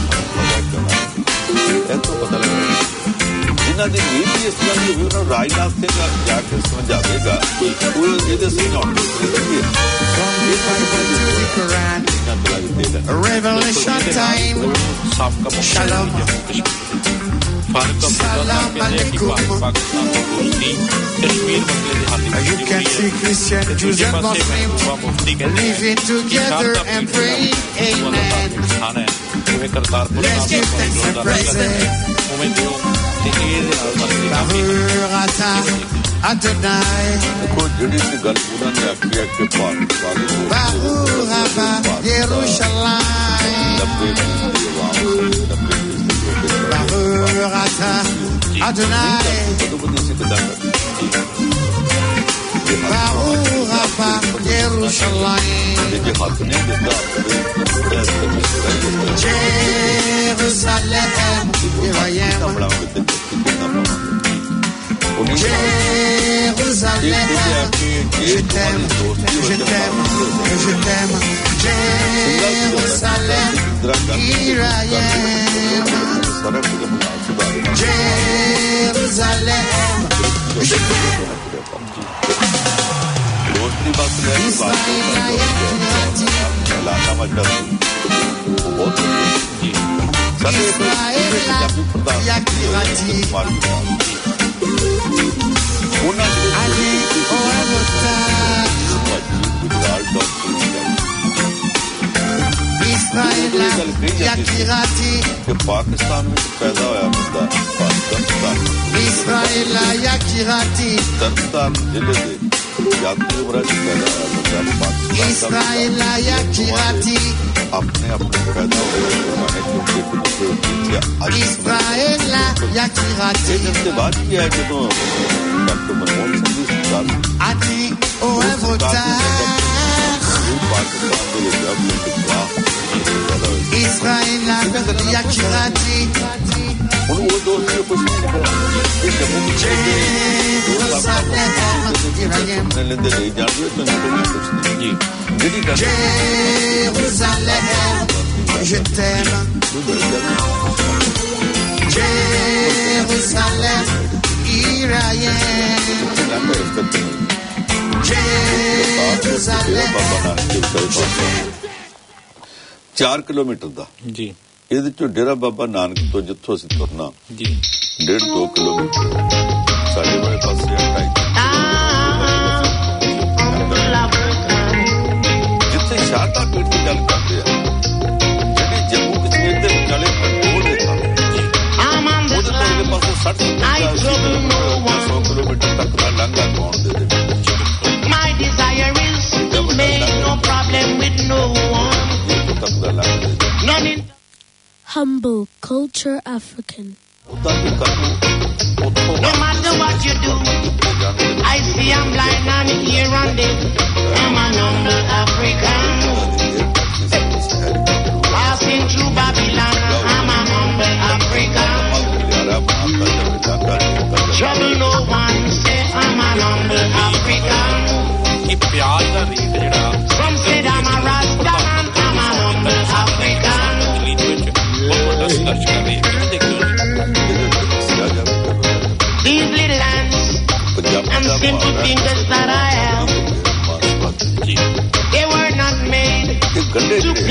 ਇਹ ਤੋਂ ਪਤਾ ਲੱਗਾ ਜਿਨ੍ਹਾਂ ਦੀ ਨੀਤ ਇਸ ਤਰ੍ਹਾਂ ਦੀ ਹੋਈ ਉਹਨਾਂ ਨੂੰ ਰਾਜਨਾਥ ਸਿੰਘ ਜਾ ਕੇ ਸਮਝਾਵੇਗਾ ਉਹ ਇਹਦੇ ਸਮਝਾਉਣ ਦੀ Revelation time. Shalom. Salam alaikum. You can see Christian, Jews and Muslims living together and praying, amen. Let's give thanks and praises. Barurata Adonai. Barurata Yerushalayim. Barurata Adonai. Barurata Yerushalayim. Jerusalem, here I am. Jérusalem, je t'aime, je t'aime, je t'aime. Jérusalem, here I am. Jérusalem, je t'aime. Israël, Yakirati. Ali Israel Yakirati. Pakistan ਵਿੱਚ ਪੈਦਾ ਹੋਇਆ ਬੰਦਾ Pakistan Israel Yakirati. Tarn Taran ਜ਼ਿਲ੍ਹੇ ਦੇ ਜਾਤੀ ਉਮਰਾਂ ਚ ਪੈਦਾ ਹੋਇਆ ਬੰਦਾ ਪਾਕਿਸਤਾਨ Israel Yakirati. ਆਪਣੇ ਆਪਣੇ ਪੈਦਾ ਹੋਏ Israel Yakirati. ਇਸ ਦੇ ਬਾਅਦ ਕੀ ਹੈ ਜਦੋਂ ਡਾਕਟਰ ਮਨਮੋਹਨ ਸਿੰਘ ਦੀ ਸਰਕਾਰ Adi au votar. ਪਾਕਿਸਤਾਨ ਦੇ ਵਿੱਚ Israel Yakirati. ਹੁਣ ਉਹ ਦੋਸਤ ਕੁਝ ਨਹੀਂ ਕਰਾ ਇਹ ਜੰਮੂ Jerusalem, ਲੈਂਦੇ ਲਈ ਜਾਂਦੇ ਤਾਂ ਨਹੀਂ ਕੁਝ ਨਹੀਂ ਜੀ ਜਿਹੜੀ ਗੱਲ Jerusalem, je t'aime. Jerusalem, here I am. Jerusalem, ਚਾਰ ਕਿਲੋਮੀਟਰ ਦਾ ਜੀ ਇਹਦੇ ਚੋਂ ਡੇਰਾ ਬਾਬਾ ਨਾਨਕ ਤੋਂ ਜਿੱਥੋਂ ਅਸੀਂ ਤੁਰਨਾ ਜੀ ਡੇਢ ਦੋ ਕਿਲੋਮੀਟਰ ਸਾਡੇ ਵਾਲੇ ਪਾਸੇ ਅਟਾਈ ਜਿੱਥੇ ਸ਼ਾਰਦਾ ਪੀੜ ਦੀ ਗੱਲ ਕਰਦੇ ਆ ਜਿਹੜੇ ਜੰਮੂ ਕਸ਼ਮੀਰ ਦੇ ਵਿਚਾਲੇ ਕੰਟਰੋਲ ਦੇ ਥਾਂ ਉਹਦੇ ਤੋਂ ਅਗਲੇ ਪਾਸੇ ਸੱਠ ਸੌ ਕਿਲੋਮੀਟਰ ਤੱਕ ਦਾ ਲਾਂਘਾ ਪਾਉਣ ਦੇ ਦੇ My desire is to make no problem with no one. None in Humble Culture African. No matter what you do, I see I'm blind and here and there. Am I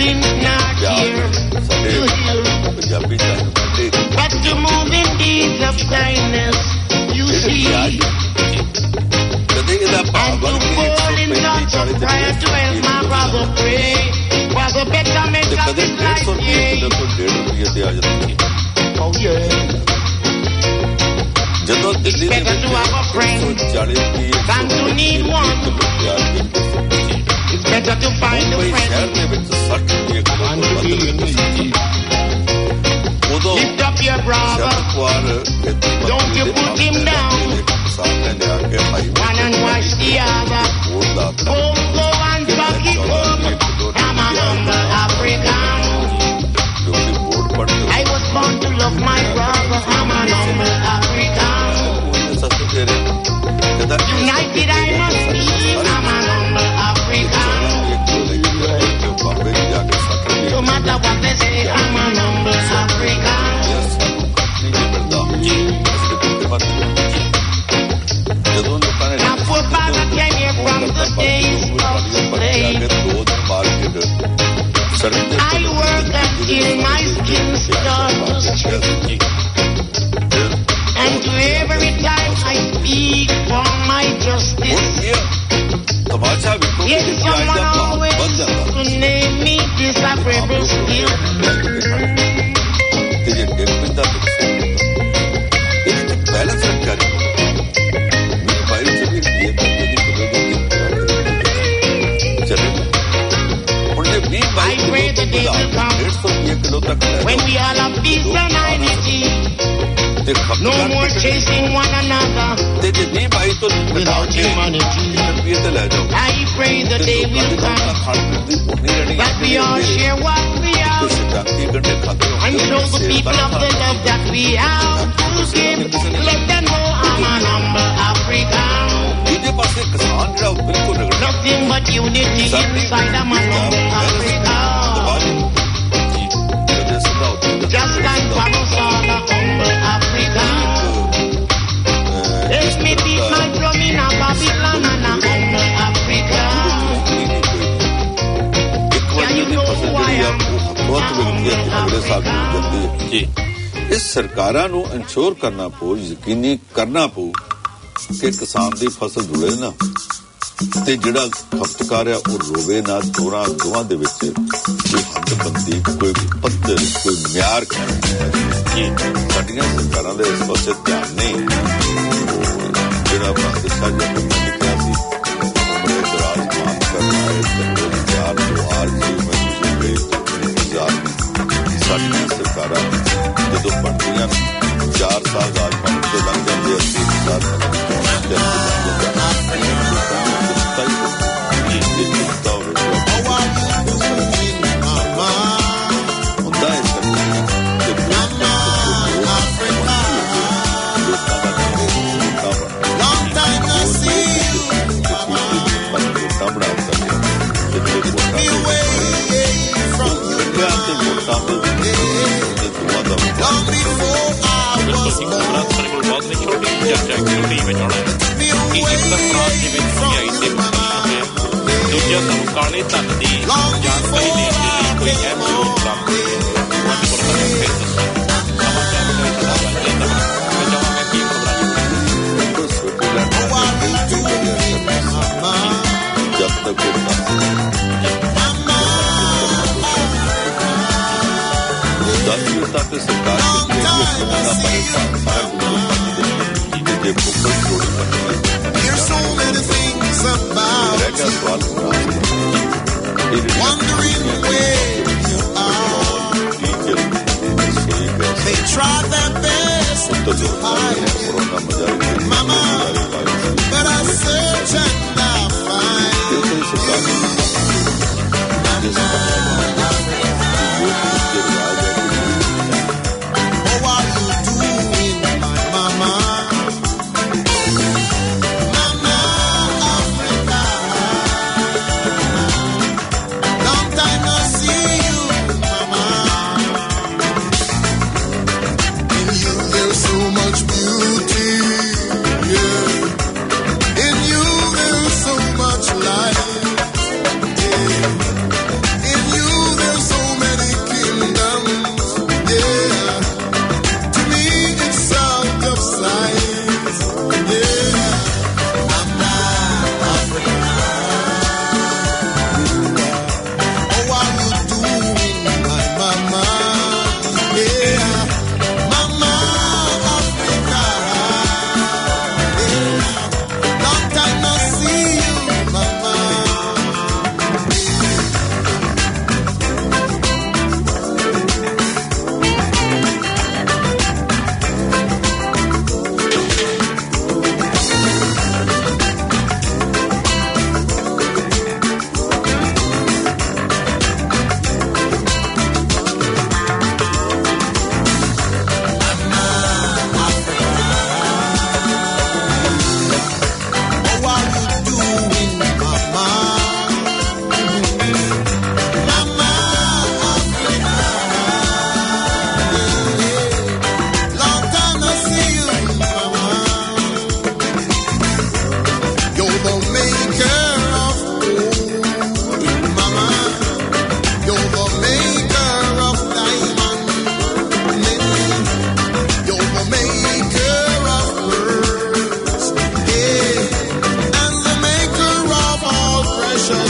seems not here to heal, but to move in deeds of kindness, you see, and to fall in thoughts of prayer to help my brother pray was a better make of his life, yeah. Oh yeah. It's better to have a friend than to need one. It's better to find a friend than to be in need. Lift up your brother, don't you put him down. One and watch the other. Oh, go and back it up. I'm a humble African. I was born to love my brother. I'm a humble African. United I must be. I'm a humble African. No matter what they say, I'm a humble African. My forefather came here from the days of slaves. I work until my skin starts to stretch. And to every time I speak for my justice, yet someone always to name me disagreeable still. I pray the day will come when we all have peace and unity. No more chasing one another without humanity. I pray the day will come that we all share what we have and show the people of the love that we have to give. Let them know I'm a humble African. Nothing but unity inside I'm a humble African. Just like Panosala, humble African. Let me beat my drum in a Babylon and a humble Africa. Yeah, you know who I am. जी इस सरकारां ਨੂੰ insure ਕਰਨਾ ਪਊ ਯਕੀਨੀ ਕਰਨਾ ਪਊ ਕਿ ਕਿਸਾਨ ਦੀ ਫਸਲ ਜੁੜੇ ਨਾ ਤੇ ਜਿਹੜਾ ਖਪਤਕਾਰ ਆ ਉਹ ਰੋਵੇ ਨਾ ਦੋਰਾਂ ਦੋਵਾਂ ਦੇ ਵਿੱਚ ਕੋਈ ਹੱਦਬੰਦੀ ਕੋਈ ਪੱਧਰ ਕੋਈ ਮਿਆਰ ਕਿ ਸਾਡੀਆਂ ਸਰਕਾਰਾਂ ਦੇ ਇਸ ਪਾਸੇ ਧਿਆਨ ਨਹੀਂ ਜਿਹੜਾ ਬਾਤ ਸਾਡਾ ਲਿਖਿਆ ਸੀ ਉਹਨੇ ਰਾਜਮਾਨ ਕਰਨਾ ਹੈ ਤੇ ਚਾਰ ਤੋਂ ਆਰ ਜੀ ਮੈਂ ਜਿਹੜੇ ਸਾਡੀਆਂ ਸਰਕਾਰਾਂ ਜਦੋਂ ਬਣਦੀਆਂ ਚਾਰ ਸਾਲ ਰਾਜਮਾਨ ਤੋਂ ਲੰਘ ਜਾਂਦੇ ਅਸੀਂ ਸਾਲ ਚਰਚਾ ਜ਼ਰੂਰੀ ਵਿੱਚ ਆਉਣਾ ਹੈ ਕਿ ਇੱਕ ਤਾਂ ਪ੍ਰਾਂਤ ਦੇ ਵਿੱਚ ਮਹਿੰਗਾਈ ਦੇ ਮੁਕਾਬਲੇ ਹੈ ਦੂਜਾ ਸਾਨੂੰ ਕਾਲੇ ਧਨ ਦੀ ਜਾਣਕਾਰੀ ਦੇਣ ਦੇ ਲਈ ਕੋਈ ਅਹਿਮ ਜ਼ਰੂਰ ਪ੍ਰਾਪਤ ਹੋਈ ਹੈ ਅੱਜ ਕੋਲ ਤਾਂ ਫਿਰ ਦੱਸੋ ਸਮਾਚਾਰ ਨੂੰ ਸਾਡਾ ਵਾਅਦਾ ਹੈ ਮੈਂ ਚਾਹਾਂਗਾ ਕਿ ਜਦ ਤੱਕ ਦਸ ਤੱਕ ਸਰਕਾਰ ਦੀ There's so many things about you, wondering where you are. They try their best to hide, Mama, but I search and I find. Oh, are you doing, my mama? So much beauty, yeah.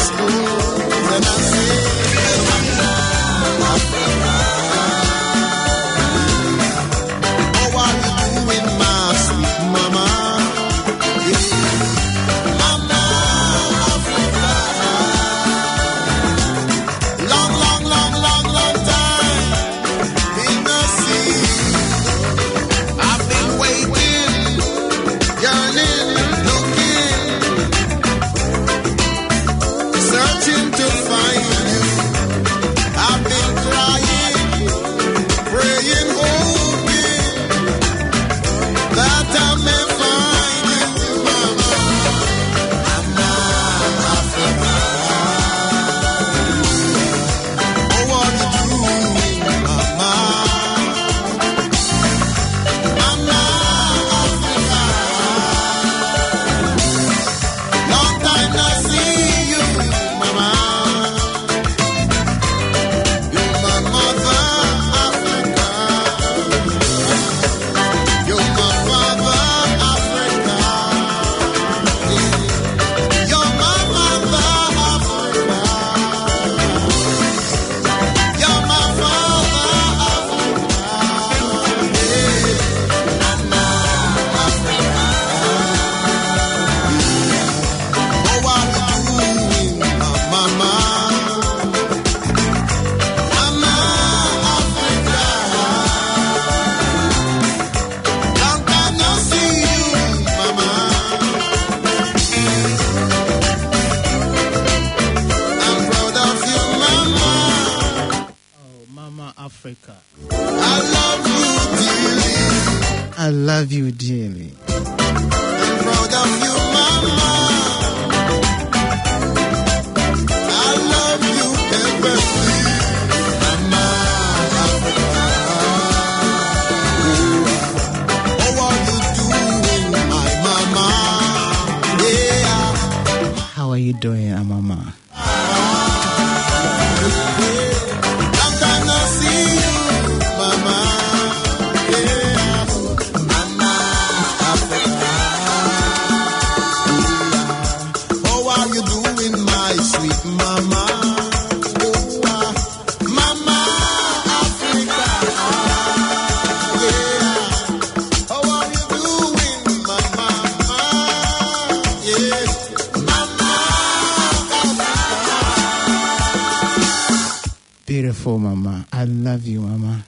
schools and I say, how are you doing, my sweet mama? I love you dearly. I'm proud of you, mama. I love you everything, mama. How are you doing, my mama? Yeah. How are you doing, mama? Long time no see you, mama. Beautiful, mama. I love you, mama.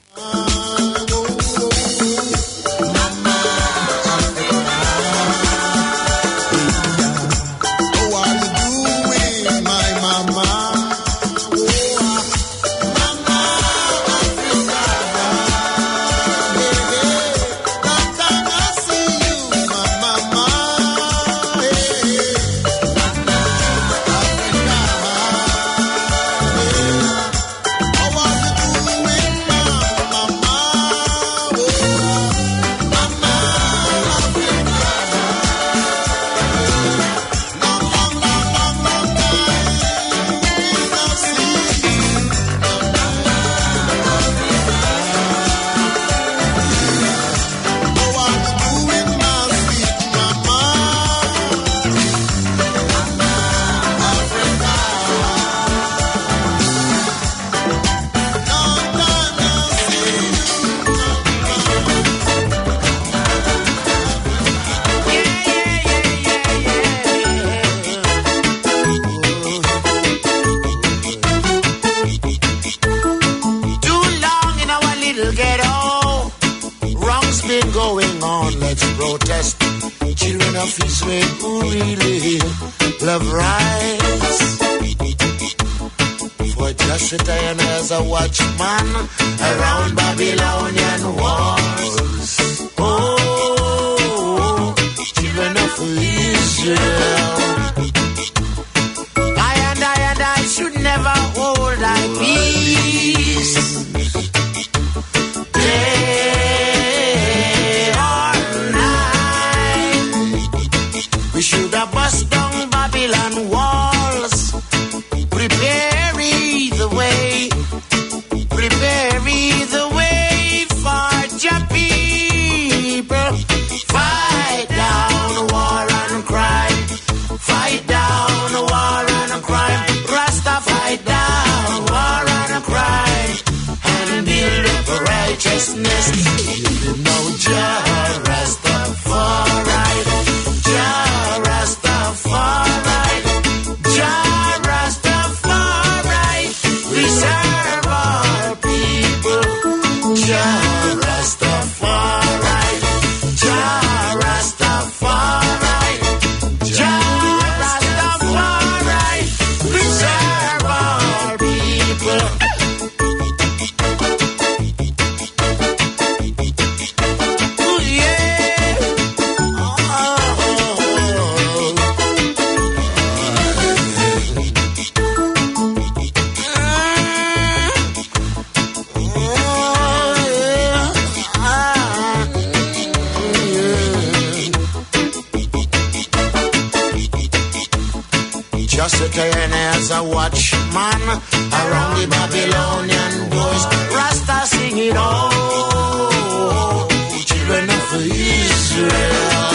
K N as a watchman around the Babylonian coast. Rasta sing it all, children of Israel.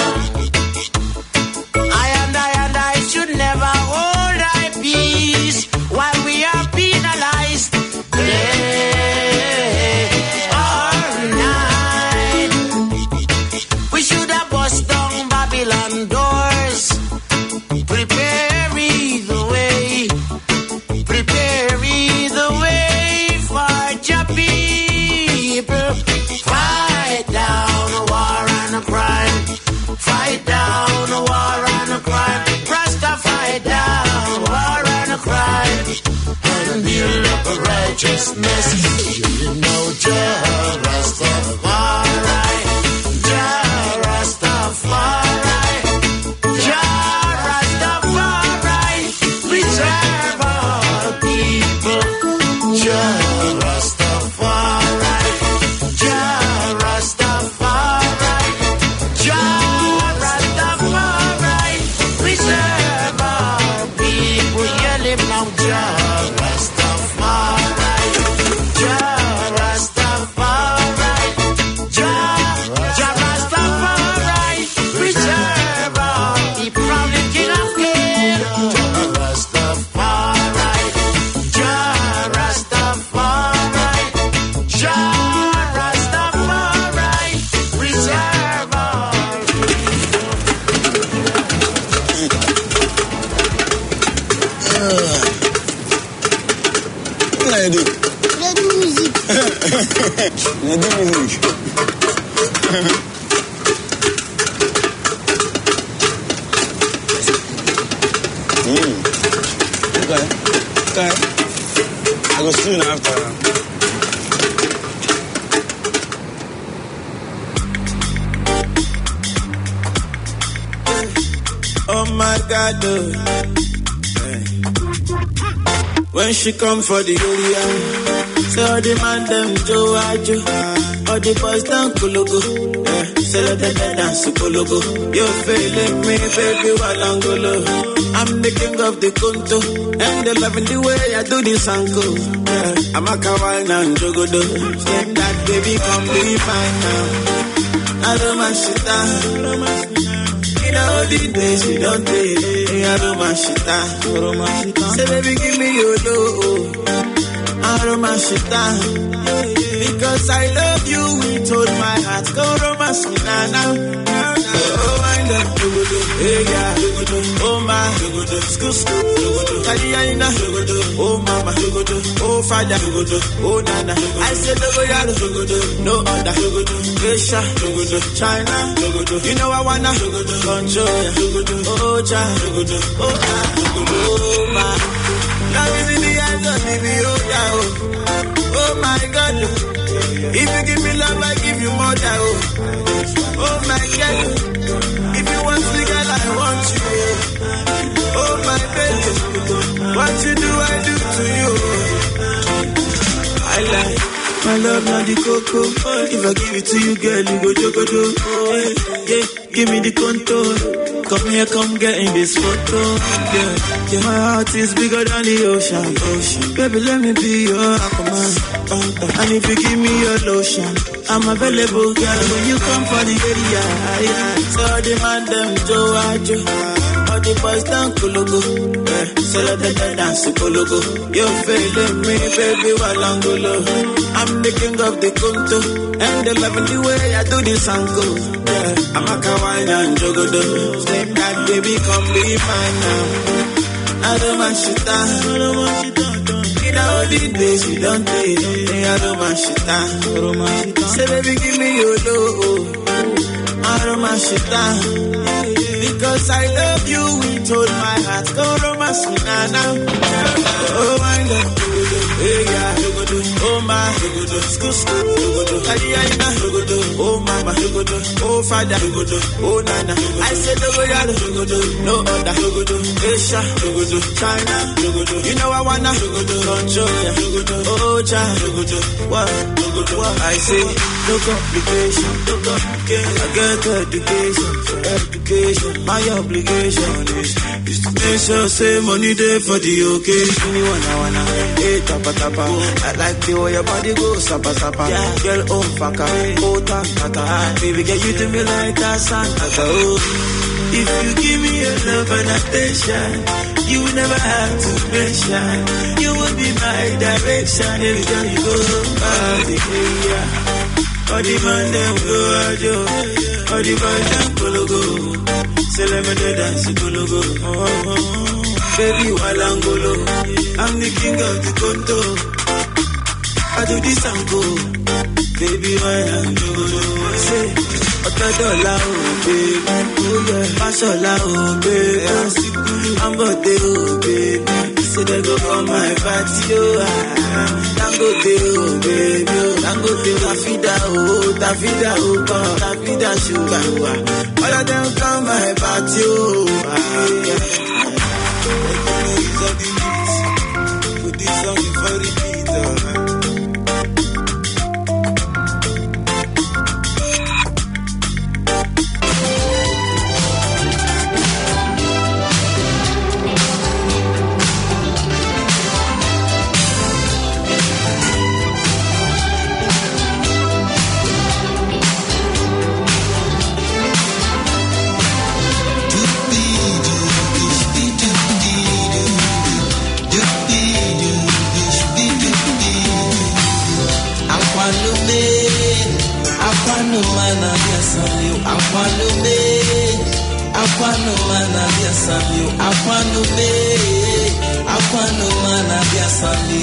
I and I and I should never hold our peace while we are penalized. Day or night, we should have bust down Babylon doors. Prepare the way, prepare the way for your people. Fight down a war and a crime. Fight down a war and a crime. Rasta fight down war and a crime. And build up a righteousness. You know Jah Rastafari. Jah Rastafari. Jah Rastafari. Preserve our people. Jah Rastafari. Jah Rastafari. Jah Rastafari. Preserve our people. You live now, Jah Rastafari. Jah Rastafari. Jah Jah Rastafari. Preserve our people. From the King of Kings. Jah Rastafari. Jah Rastafari. Jah Rastafari. Preserve our What do you do? Let do music. Let do music. Mm. Okay. Okay. I go soon after. Oh my God, oh. Hey. When she come for the area, say all the man them Joe Ajo, all the boys down Kologo, yeah. Say let them dance to Kologo. You feeling me, baby, Walangolo. I'm the king of the Kunto, and they loving the way I do this uncle. Yeah. I'm a kawaii and Jogodo. Say that baby, come be fine now. I don't mind shit down. You know the days you don't take. I don't mind shit down. Say baby, give me your love. I don't mind shit down. Because I love you with all my heart. Go romance me now, now. Oh, I love you, hey, yeah. Oh, my, school, school, Kaliaina, oh, mama, oh, father, oh, nana. I said, no other, Asia, China, you know I wanna control, oh, child, oh, oh, my. Love is in the eyes of the oh, oh, my God. If you give me love, I give you more, oh, oh, my God. If you want me, girl, I want you. Oh, my baby, what you do, I do to you. I like my love, not the cocoa. If I give it to you, girl, you go jogodo. Oh, yeah, yeah, give me the contour. Come here, come get in this photo. Yeah, yeah, my heart is bigger than the ocean. Ocean, baby, let me be your aquaman. And if you give me your lotion, I'm available, girl. When you come for the area, yeah. So the man them Joe Ajo, all the boys down Kologo, yeah. So let them dance to Kologo. You're feeling me, baby, Walangolo. I'm the king of the Kunto, and they loving the way I do this uncle. Yeah, I'm a kawaii and Jogodo. Same that baby, come be mine now. I don't mind shit down. You know the days you don't take. I don't mind shit down. Say baby, give me your love. I don't mind shit down. Because I love you with all my heart. Go romance me now, now. Oh, I love you. Hey, yeah. Oh, my. School, school. Kaliaina. Oh, mama. Oh, father. Oh, nana. I said, no other. Asia. China. You know I wanna control ya. Oh, child. What? What? I say, no complication. No complication. I get education. Education. My obligation is Make sure say money there for the occasion. You wanna wanna, hey tapa tapa. I like the way your body goes sapa sapa. Yeah. Girl oh faka, oh tanta. Baby girl you do me like a Santa. Oh. If you give me your love and attention, you will never have to mention. You will be my direction every time you go. Body, yeah. All the man them go ajo, all the man them go go. Say let me dance go go. Oh, baby walangolo, I'm the king of the Conto. I do this and go, baby walangolo. Say. Otadola oh baby, oh yeah, Mashola oh baby, Ambote oh baby, say they go for my party oh, Dangote oh baby, Dangote Tafida oh, Tafida oh, Tafida sugar oh, all of them come my party oh, yeah. Put this on me for repeat oh. Aquanume, Aquanumana Biasamu, Aquanume, Aquanumana Biasamu,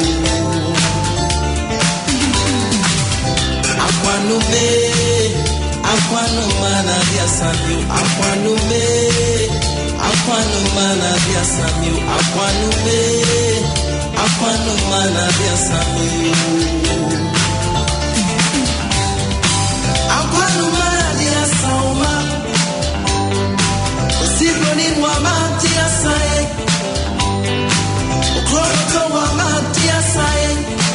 Aquanume, Aquanumana Biasamu, Aquanume, Aquanumana Biasamu, Aquanume, Aquanumana Biasamu. Aquanumana Sauma, Sigonin Wamatia Sai, Okroto Wamatia Sai,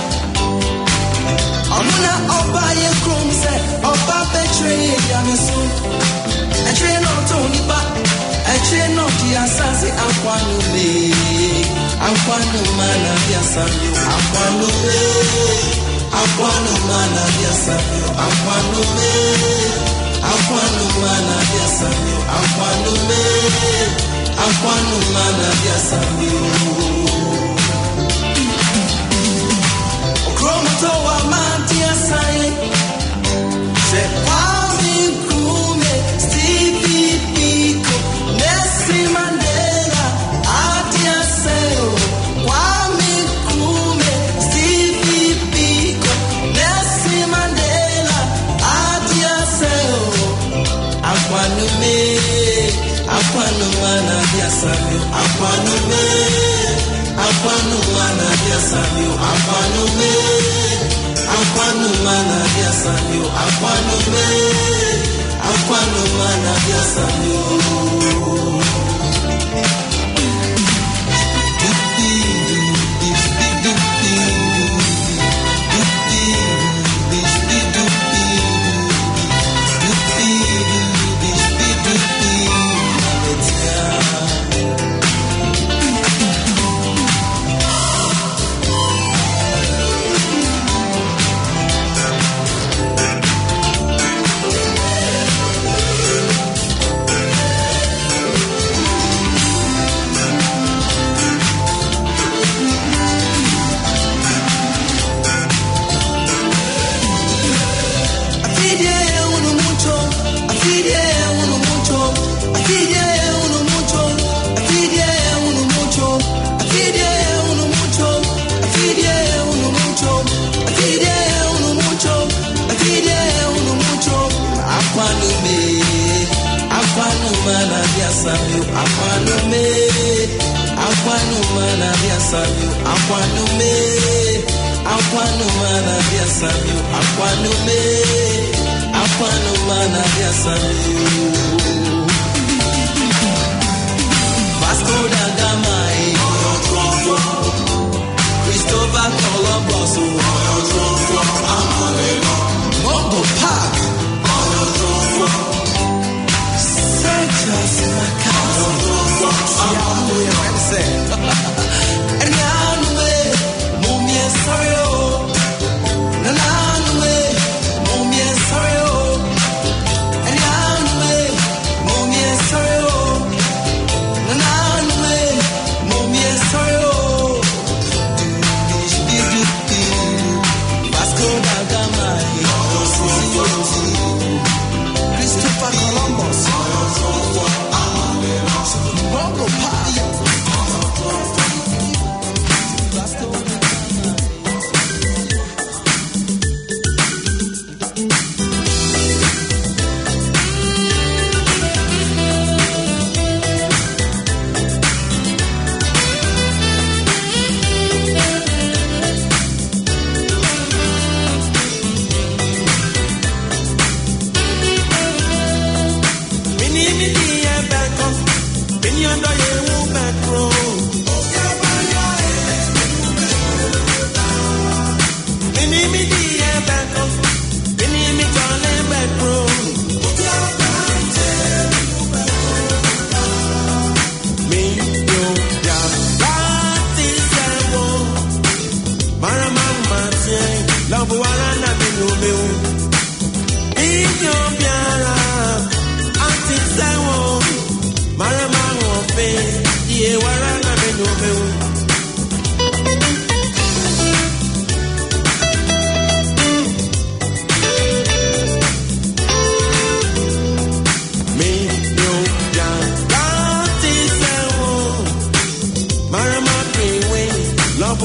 Amuna Obaye Krumse, Oba Betray Yamisu, a train on Tony Bat, a train on the Assassin Aquanume, Aquanumana Yasamu, Aquanume. Aquanumana Biasamu, Aquanume, Aquanumana Biasamu, Aquanume, Aquanumana Biasamu. Okromato wa mantia sai, se kwami kume, Stevie Biko, Nelson Mandela, atia seo, kwami kume, Stevie Biko. Nelson Mandela, adia seo, Aquanume, Aquanumana Biasamu, Aquanume, Aquanumana Biasamu, Aquanume, Aquanumana Biasamu, Aquanume, Aquanumana Biasamu. Aquanume, Aquanumana Biasamu, Aquanume, Aquanumana Biasamu, Aquanume, Aquanumana Biasamu. Vasco da Gama, Christopher Columbus, Mongo Park, Sanchez Macau.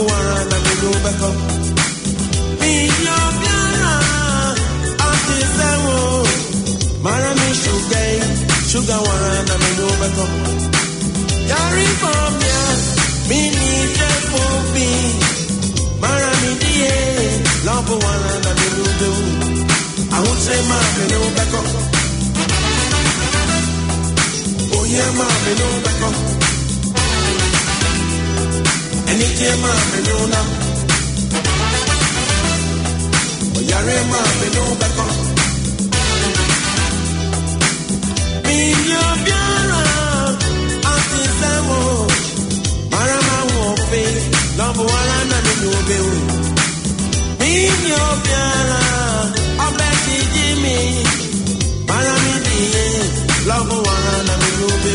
one and me go back up. Me yo biara, ati sewo. Mara me sugar, sugar one and me go back up. Yari from ya, me need je for me. Mara me die, love one and me go do. I won't say ma me no back up. Oh yeah, ma me no back up. Anytime ma me no na. Oh yare ma me no back up. Me yo biara, ati sewo. Mara ma wo fe, love one and me no be. Me yo biara, abeti Jimmy. Mara me die, love one and me no be.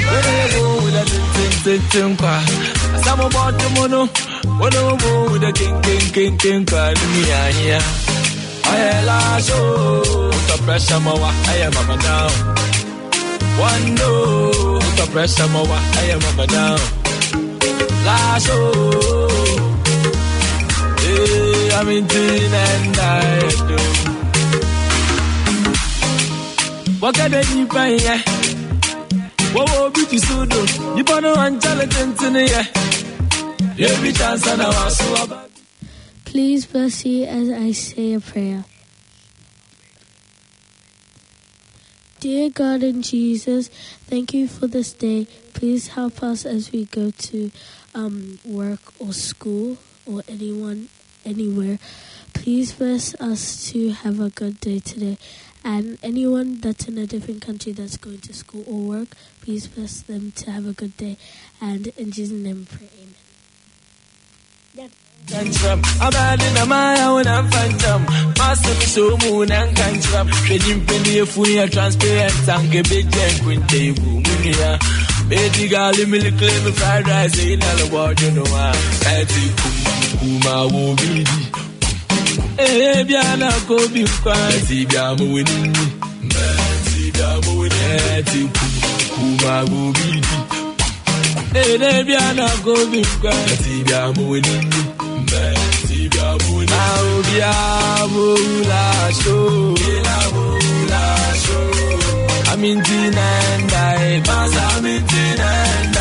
with a tin tin tin car. Some about the mono, one over with a king king king king car. Me here. I la show the pressure mowa. I am mama down. One no the pressure mowa. I am mama down. La show. Hey, I'm in tin and I do. What can they do by ya? Whoa, beauty sudo. You wanna intelligent in here? Every chance I know. Please bless you as I say a prayer. Dear God and Jesus, thank you for this day. Please help us as we go to um, work or school or anyone, anywhere. Please bless us to have a good day today. And anyone that's in a different country that's going to school or work, please bless them to have a good day. And in Jesus' name, pray. Amen. Yep. I'm adding a mile when I'm phantom. Master so moon and cantrap. Trading penny if we are transparent and get big and queen table. Baby girl, let me claim the fried rice in the world, you know. Betty Kuma will be. Eh, Biana go be quiet. Biamu winning. Betty Biamu winning. Kuma will be. Eh, Biana go be quiet. Biamu winning. Betty Biamu winning. Now Biamu la show. Biamu la show. I'm in Tina and I pass. I'm in Tina and